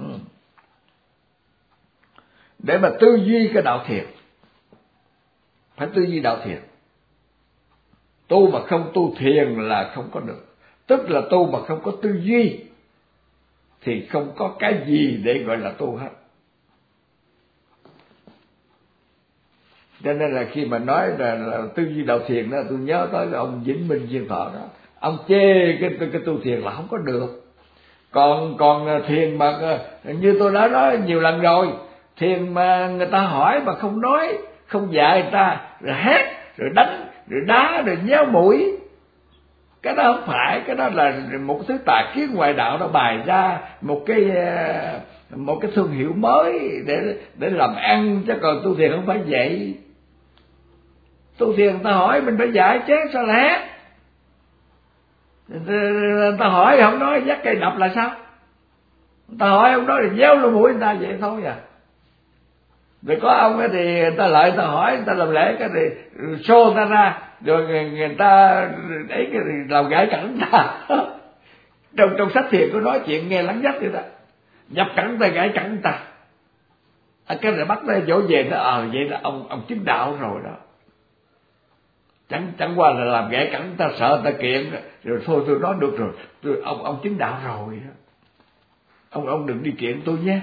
Để mà tư duy cái đạo thiền, phải tư duy đạo thiền. Tu mà không tu thiền là không có được. Tức là tu mà không có tư duy thì không có cái gì để gọi là tu hết. Cho nên là khi mà nói là, là tư duy đạo thiền đó, tôi nhớ tới cái ông Vĩnh Minh Diên Thọ đó. Ông chê cái, cái, cái tu thiền là không có được. Còn còn thiền mà như tôi đã nói nhiều lần rồi, thiền mà người ta hỏi mà không nói, không dạy người ta, rồi hát, rồi đánh, rồi đá, rồi nhéo mũi, cái đó không phải. Cái đó là một thứ tà kiến ngoại đạo nó bày ra một cái một cái thương hiệu mới để để làm ăn, chứ còn tu thiền không phải vậy. Tu thiền người ta hỏi mình phải dạy chứ sao là hát. Người ta hỏi không nói dắt cây đập là sao? Người ta hỏi không nói thì déo lỗ mũi người ta vậy thôi à. Rồi có ông ấy thì người ta lại người ta hỏi, người ta làm lễ cái thì xô người ta ra, rồi người, người ta ấy cái thì làm gãy cẳng người ta. trong trong sách thiền có nói chuyện nghe lắng dắt vậy đó, nhập cẳng người ta gãy cẳng người ta. À, cái này bắt nó dỗ về nó ờ vậy là ông ông chứng đạo rồi đó. Chẳng chẳng qua là làm gãy cẳng người ta, sợ người ta kiện rồi thôi tôi nói được rồi, tôi ông ông chứng đạo rồi đó. Ông ông đừng đi kiện tôi nhé.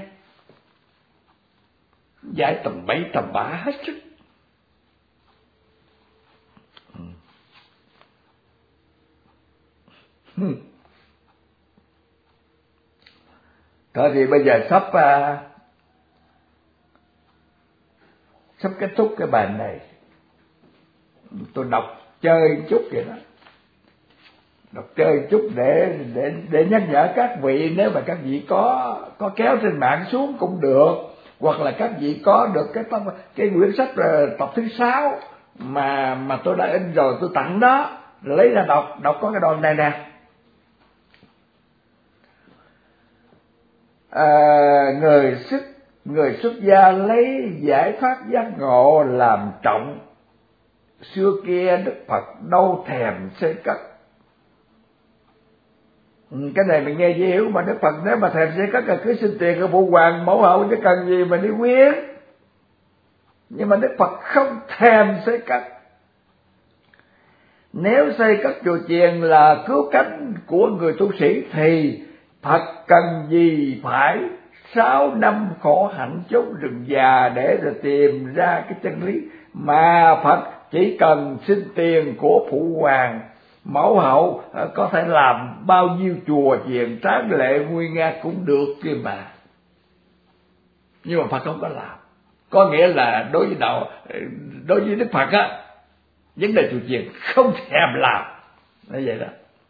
Giải tầm bậy tầm bạ hết sức. Ừ. Thôi thì bây giờ sắp uh, sắp kết thúc cái bài này. Tôi đọc chơi chút vậy đó, đọc chơi chút để để để nhắc nhở các vị, nếu mà các vị có có kéo trên mạng xuống cũng được, hoặc là các vị có được cái cái quyển sách tập thứ sáu mà mà tôi đã in rồi, tôi tặng đó, rồi lấy ra đọc. Đọc có cái đoạn này nè. À, người xuất người xuất gia lấy giải thoát giác ngộ làm trọng, xưa kia Đức Phật đâu thèm xây cất. Ừ, cái này mình nghe dễ hiểu mà. Đức Phật nếu mà thèm xây cất là cứ xin tiền của phụ hoàng mẫu hậu, chứ cần gì mà đi quyến. Nhưng mà Đức Phật không thèm xây cất. Nếu xây cất chùa chiền là cứu cánh của người tu sĩ thì Phật cần gì phải sáu năm khổ hạnh chốn rừng già để rồi tìm ra cái chân lý, mà Phật chỉ cần xin tiền của phụ hoàng mẫu hậu, có thể làm bao nhiêu chùa chiền tráng lệ nguy nga cũng được kia mà. Nhưng mà Phật không có làm. Có nghĩa là đối với đạo, đối với Đức Phật á, vấn đề chùa chiền không thèm làm. Như vậy đó.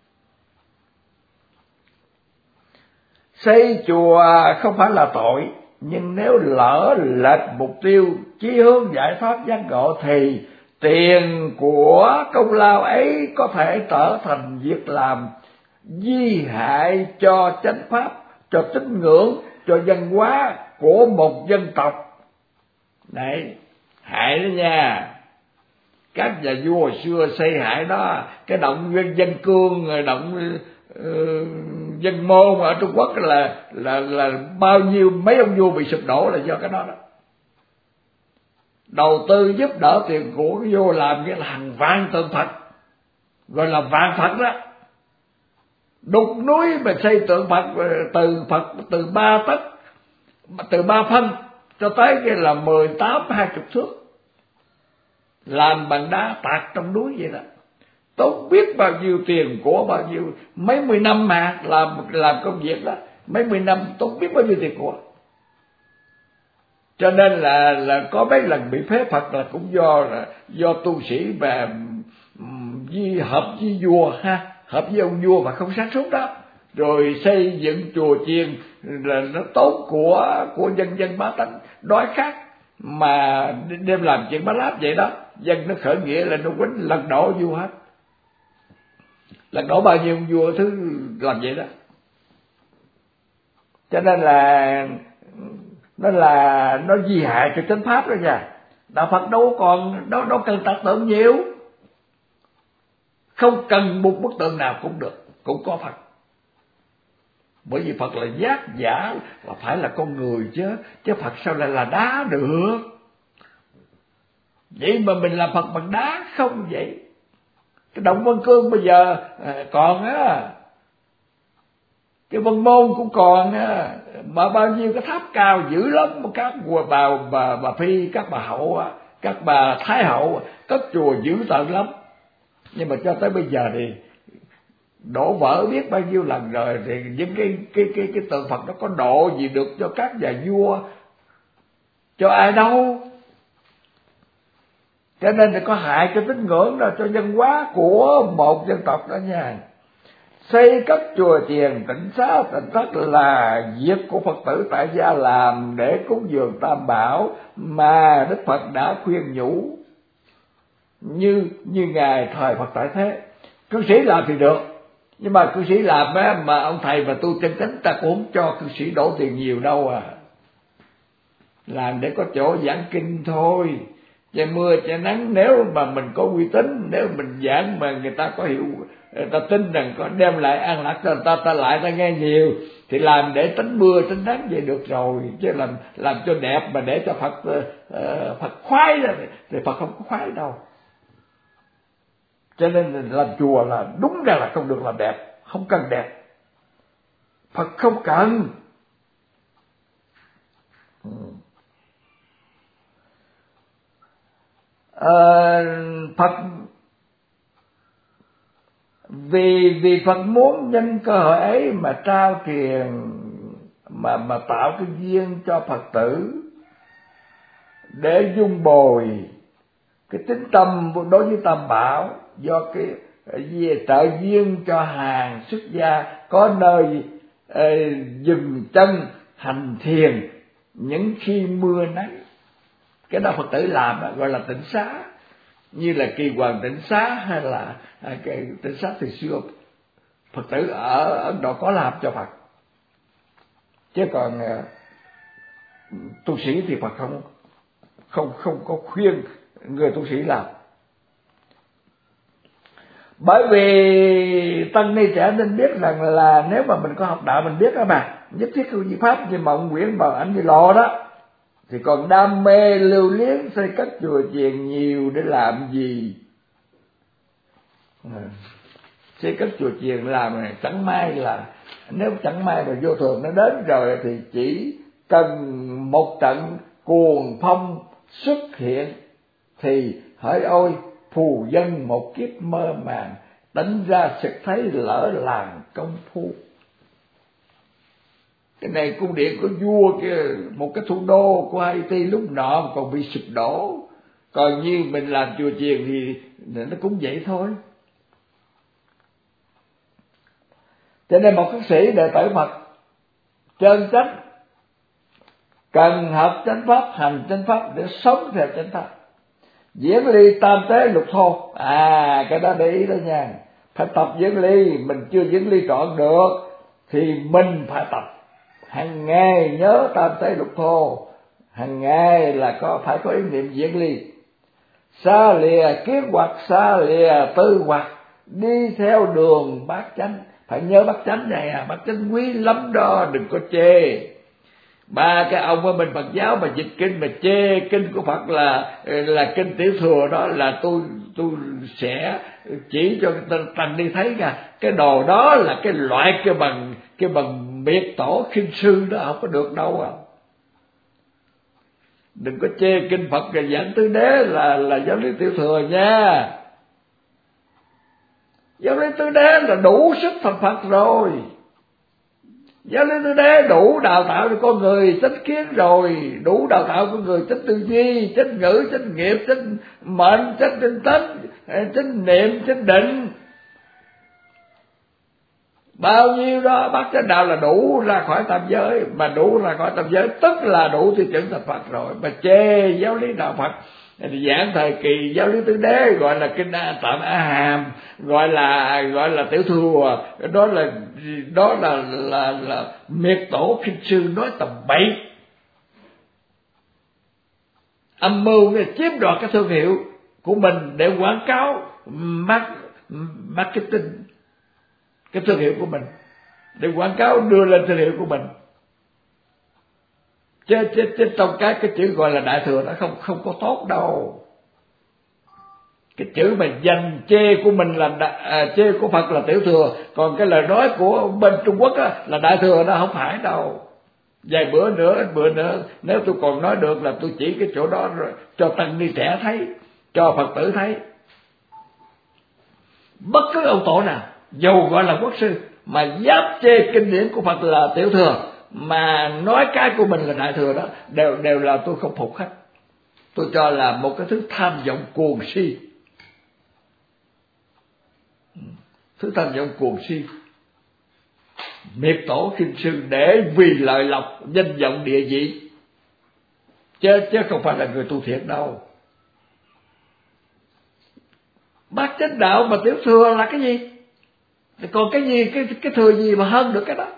Xây chùa không phải là tội, nhưng nếu lỡ lệch mục tiêu chí hướng giải thoát giác ngộ thì tiền của công lao ấy có thể trở thành việc làm di hại cho chánh pháp, cho tín ngưỡng, cho văn hóa của một dân tộc. Đấy, hại đó nha. Các nhà vua hồi xưa xây hại đó, cái động dân dân cương, động uh, dân môn ở Trung Quốc là là là bao nhiêu mấy ông vua bị sụp đổ là do cái đó đó. Đầu tư giúp đỡ tiền của vô làm cái là hàng vạn tượng Phật, gọi là vạn Phật đó. Đục núi mà xây tượng Phật, từ Phật từ ba tấc, từ ba phân cho tới cái là mười tám hai chục thước. làm bằng đá tạc trong núi vậy đó, tốn biết bao nhiêu tiền của, bao nhiêu mấy mươi năm mà làm làm công việc đó, mấy mươi năm tốn biết bao nhiêu tiền của. Cho nên là là có mấy lần bị phế Phật là cũng do là do tu sĩ và di hợp với vua ha, hợp với ông vua mà không sáng suốt đó, rồi xây dựng chùa chiền là nó tốn của của dân dân bá tánh đói khát, mà đem làm chuyện bá láp vậy đó, dân nó khởi nghĩa là nó quýnh lật đổ vua hết, lật đổ bao nhiêu vua thứ làm vậy đó. Cho nên là nó là nó di hại cho chánh pháp đó nha. Đạo Phật đâu còn đâu đâu cần tạc tượng nhiều, không cần một bức tượng nào cũng được, cũng có Phật. Bởi vì Phật là giác giả, là phải là con người chứ, chứ Phật sao lại là đá được? Vậy mà mình làm Phật bằng đá không vậy? Cái động Vân Cương bây giờ còn á, cái Vân Môn cũng còn á, mà bao nhiêu cái tháp cao dữ lắm, các bà bà bà Phi, các bà hậu, các bà Thái hậu cất chùa dữ tợn lắm. Nhưng mà cho tới bây giờ thì đổ vỡ biết bao nhiêu lần rồi, thì những cái cái cái cái tượng Phật nó có độ gì được cho các nhà vua, cho ai đâu. Cho nên thì có hại cho tín ngưỡng đó, cho văn hóa của một dân tộc đó nha. Xây cất chùa chiền tịnh xá tịnh thất là việc của Phật tử tại gia làm để cúng dường Tam Bảo mà Đức Phật đã khuyên nhủ, như như ngài thời Phật tại thế. Cư sĩ làm thì được, nhưng mà cư sĩ làm á, mà ông thầy mà tu chân chánh ta cũng không cho cư sĩ đổ tiền nhiều đâu à, làm để có chỗ giảng kinh thôi. Trời mưa trời nắng, nếu mà mình có uy tín, nếu mình giảng mà người ta có hiểu, người ta tin rằng có đem lại an lạc cho người ta, ta lại ta nghe nhiều, thì làm để tránh mưa tránh nắng vậy được rồi, chứ làm làm cho đẹp mà để cho Phật uh, Phật khoái ra thì Phật không có khoái đâu. Cho nên làm chùa là đúng ra là không được làm đẹp, không cần đẹp, Phật không cần. ừ. À, Phật vì vì Phật muốn nhân cơ hội ấy mà trao truyền, mà mà tạo cái duyên cho Phật tử để dung bồi cái tín tâm đối với Tam Bảo, do cái về trợ duyên cho hàng xuất gia có nơi eh, dừng chân hành thiền những khi mưa nắng. Cái đó Phật tử làm gọi là tịnh xá, như là Kỳ Hoàng tịnh xá hay là cái tịnh xá từ xưa Phật tử ở Ấn Độ có làm cho Phật. Chứ còn uh, tu sĩ thì Phật không không không có khuyên người tu sĩ làm. Bởi vì tăng ni trẻ nên biết rằng là nếu mà mình có học đạo mình biết đó mà, nhất thiết không di pháp như mà ông Nguyễn Bảo Ảnh Như Lộ đó, thì còn đam mê lưu luyến xây cất chùa chiền nhiều để làm gì? À, xây cất chùa chiền làm này chẳng may là, nếu chẳng may mà vô thường nó đến rồi thì chỉ cần một trận cuồng phong xuất hiện thì hỡi ôi phù dân một kiếp mơ màng, đánh ra sực thấy lỡ làng công phu. Cái này cung điện của vua kia, một cái thủ đô của Haiti lúc nọ còn bị sụp đổ, còn như mình làm chùa chiền thì nó cũng vậy thôi. Cho nên một khất sĩ đệ tử Phật chân chánh cần học chánh pháp, hành chánh pháp để sống theo chánh pháp, diễn ly tam tế lục thô. À cái đó để ý đó nha, phải tập diễn ly. Mình chưa diễn ly trọn được thì mình phải tập hàng ngày, nhớ tam tế lục thô, hàng ngày là có phải có ý niệm diễn ly. Xa lìa kiến hoặc, xa lìa tư hoặc, đi theo đường bát chánh. Phải nhớ bát chánh này à, bát chánh quý lắm đó, đừng có chê. Ba cái ông ở bên Phật giáo mà dịch kinh mà chê kinh của Phật là là kinh tiểu thừa đó, là tôi tôi sẽ chỉ cho tăng đi thấy nha, cái đồ đó là cái loại cái bằng cái bằng miệt tổ khinh sư đó, không có được đâu à. Đừng có chê kinh Phật và giảng tứ đế là là giáo lý tiểu thừa nha. Giáo lý tứ đế là đủ sức thành Phật rồi. Giáo lý tứ đế đủ đào tạo cho con người chánh kiến rồi, đủ đào tạo con người chánh tư duy, chánh ngữ, chánh nghiệp, chánh mệnh, chánh tinh tấn, chánh niệm, chánh định. Bao nhiêu đó bác chánh đạo là đủ ra khỏi tam giới, mà đủ ra khỏi tam giới tức là đủ tiêu chuẩn thành Phật rồi. Mà chê giáo lý đạo Phật thì giảng thời kỳ giáo lý tứ đế gọi là kinh A Tạm A Hàm, gọi là gọi là tiểu thừa, đó là đó là là là miệt tổ kinh sư nói tầm bậy, âm mưu để chiếm đoạt cái thương hiệu của mình để quảng cáo marketing cái thương hiệu của mình, để quảng cáo đưa lên thương hiệu của mình. Chứ, chứ, chứ trong cái cái chữ gọi là đại thừa nó không không có tốt đâu. Cái chữ mà dành chê của mình là đại, à, chê của Phật là tiểu thừa, còn cái lời nói của bên Trung Quốc á, là đại thừa, nó không phải đâu. Vài bữa nữa, bữa nữa nếu tôi còn nói được là tôi chỉ cái chỗ đó rồi cho tăng ni trẻ thấy, cho Phật tử thấy. Bất cứ ông tổ nào dù gọi là quốc sư mà dám chê kinh điển của Phật là tiểu thừa, mà nói cái của mình là đại thừa đó, đều đều là tôi không phục hết. Tôi cho là một cái thứ tham vọng cuồng si, thứ tham vọng cuồng si, miệt tổ kinh sư để vì lợi lộc, danh vọng, địa vị, chứ chứ không phải là người tu thiện đâu. Bát chánh đạo mà tiểu thừa là cái gì? Còn cái gì, cái cái thừa gì mà hơn được cái đó?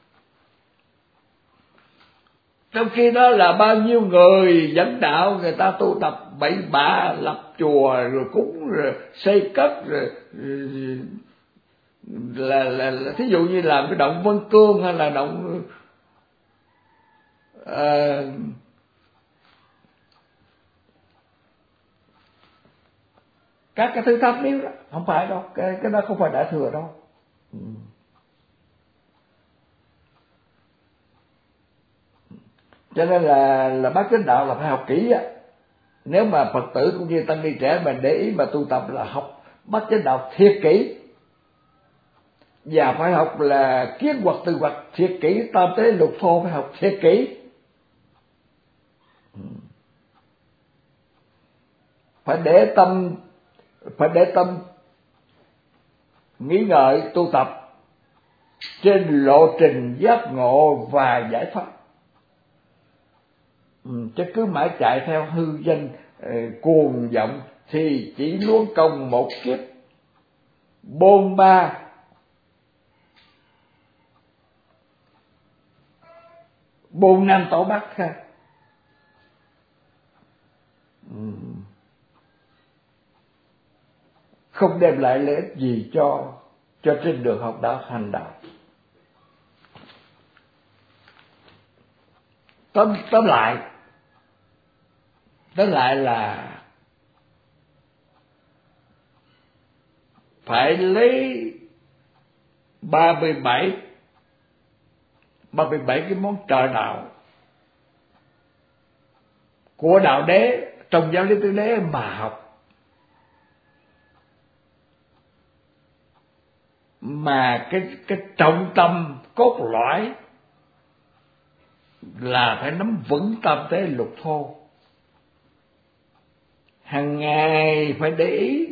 Trong khi đó là bao nhiêu người dẫn đạo, người ta tu tập bậy bạ, lập chùa rồi cúng rồi xây cất rồi, rồi là, là, là thí dụ như làm cái động Vân Cương hay là động à, các cái thứ tháp miếu đó, không phải đâu, cái cái đó không phải đại thừa đâu. Ừ. Cho nên là là bát chánh đạo là phải học kỹ á. Nếu mà Phật tử cũng như tăng ni trẻ mà để ý mà tu tập là học bát chánh đạo thiệt kỹ, và phải học là kiến hoặc từ hoặc thiệt kỹ, tam tế lục thô phải học thiệt kỹ. Phải để tâm, phải để tâm nghĩ ngợi tu tập trên lộ trình giác ngộ và giải thoát. Ừ, chứ cứ mãi chạy theo hư danh uh, cuồng vọng thì chỉ luống công một kiếp bôn ba, bôn năm tổ bắt ha. Ừ. Không đem lại lợi ích gì cho cho trên đường học đạo hành đạo. Tóm tóm lại, tóm lại là phải lấy ba mươi bảy ba mươi bảy cái món trợ đạo của đạo đế trong giáo lý tứ đế mà học. Mà cái cái trọng tâm cốt lõi là phải nắm vững tam tế lục thô. Hàng ngày phải để ý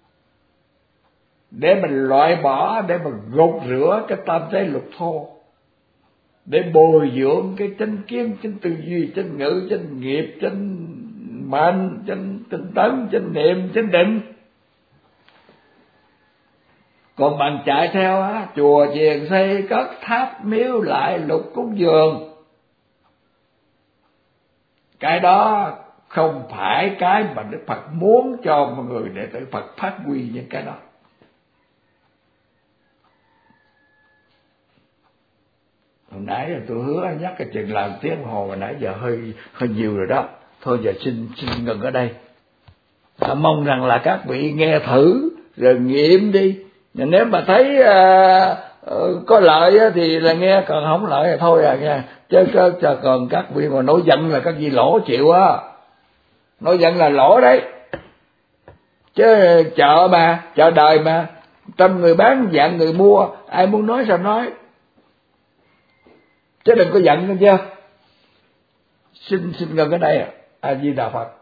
để mình loại bỏ, để mình gột rửa cái tam tế lục thô, để bồi dưỡng cái chánh kiến, chánh tư duy, chánh ngữ, chánh nghiệp, chánh mệnh, chánh tinh tấn, chánh niệm, chánh định. Còn bạn chạy theo á, chùa chiền xây cất, tháp miếu lại lục cúng dường, cái đó không phải cái mà Đức Phật muốn cho mọi người để Đức Phật phát huy những cái đó. Hồi nãy là tôi hứa nhắc cái chuyện làm tiếng hồ mà nãy giờ hơi hơi nhiều rồi đó. Thôi giờ xin xin ngừng ở đây. À, mong rằng là các vị nghe thử rồi nghiệm đi. Nếu mà thấy à, uh, có lợi á thì là nghe, còn không lợi thì thôi à nha. Chứ cho còn các vị mà nổi giận là các vị lỗ chịu á, nổi giận là lỗ đấy. Chứ chợ mà, chợ đời mà, trăm người bán vạn người mua, ai muốn nói sao nói, chứ đừng có giận, nghe chưa? Xin xin ngừng cái đây. A Di Đà Phật.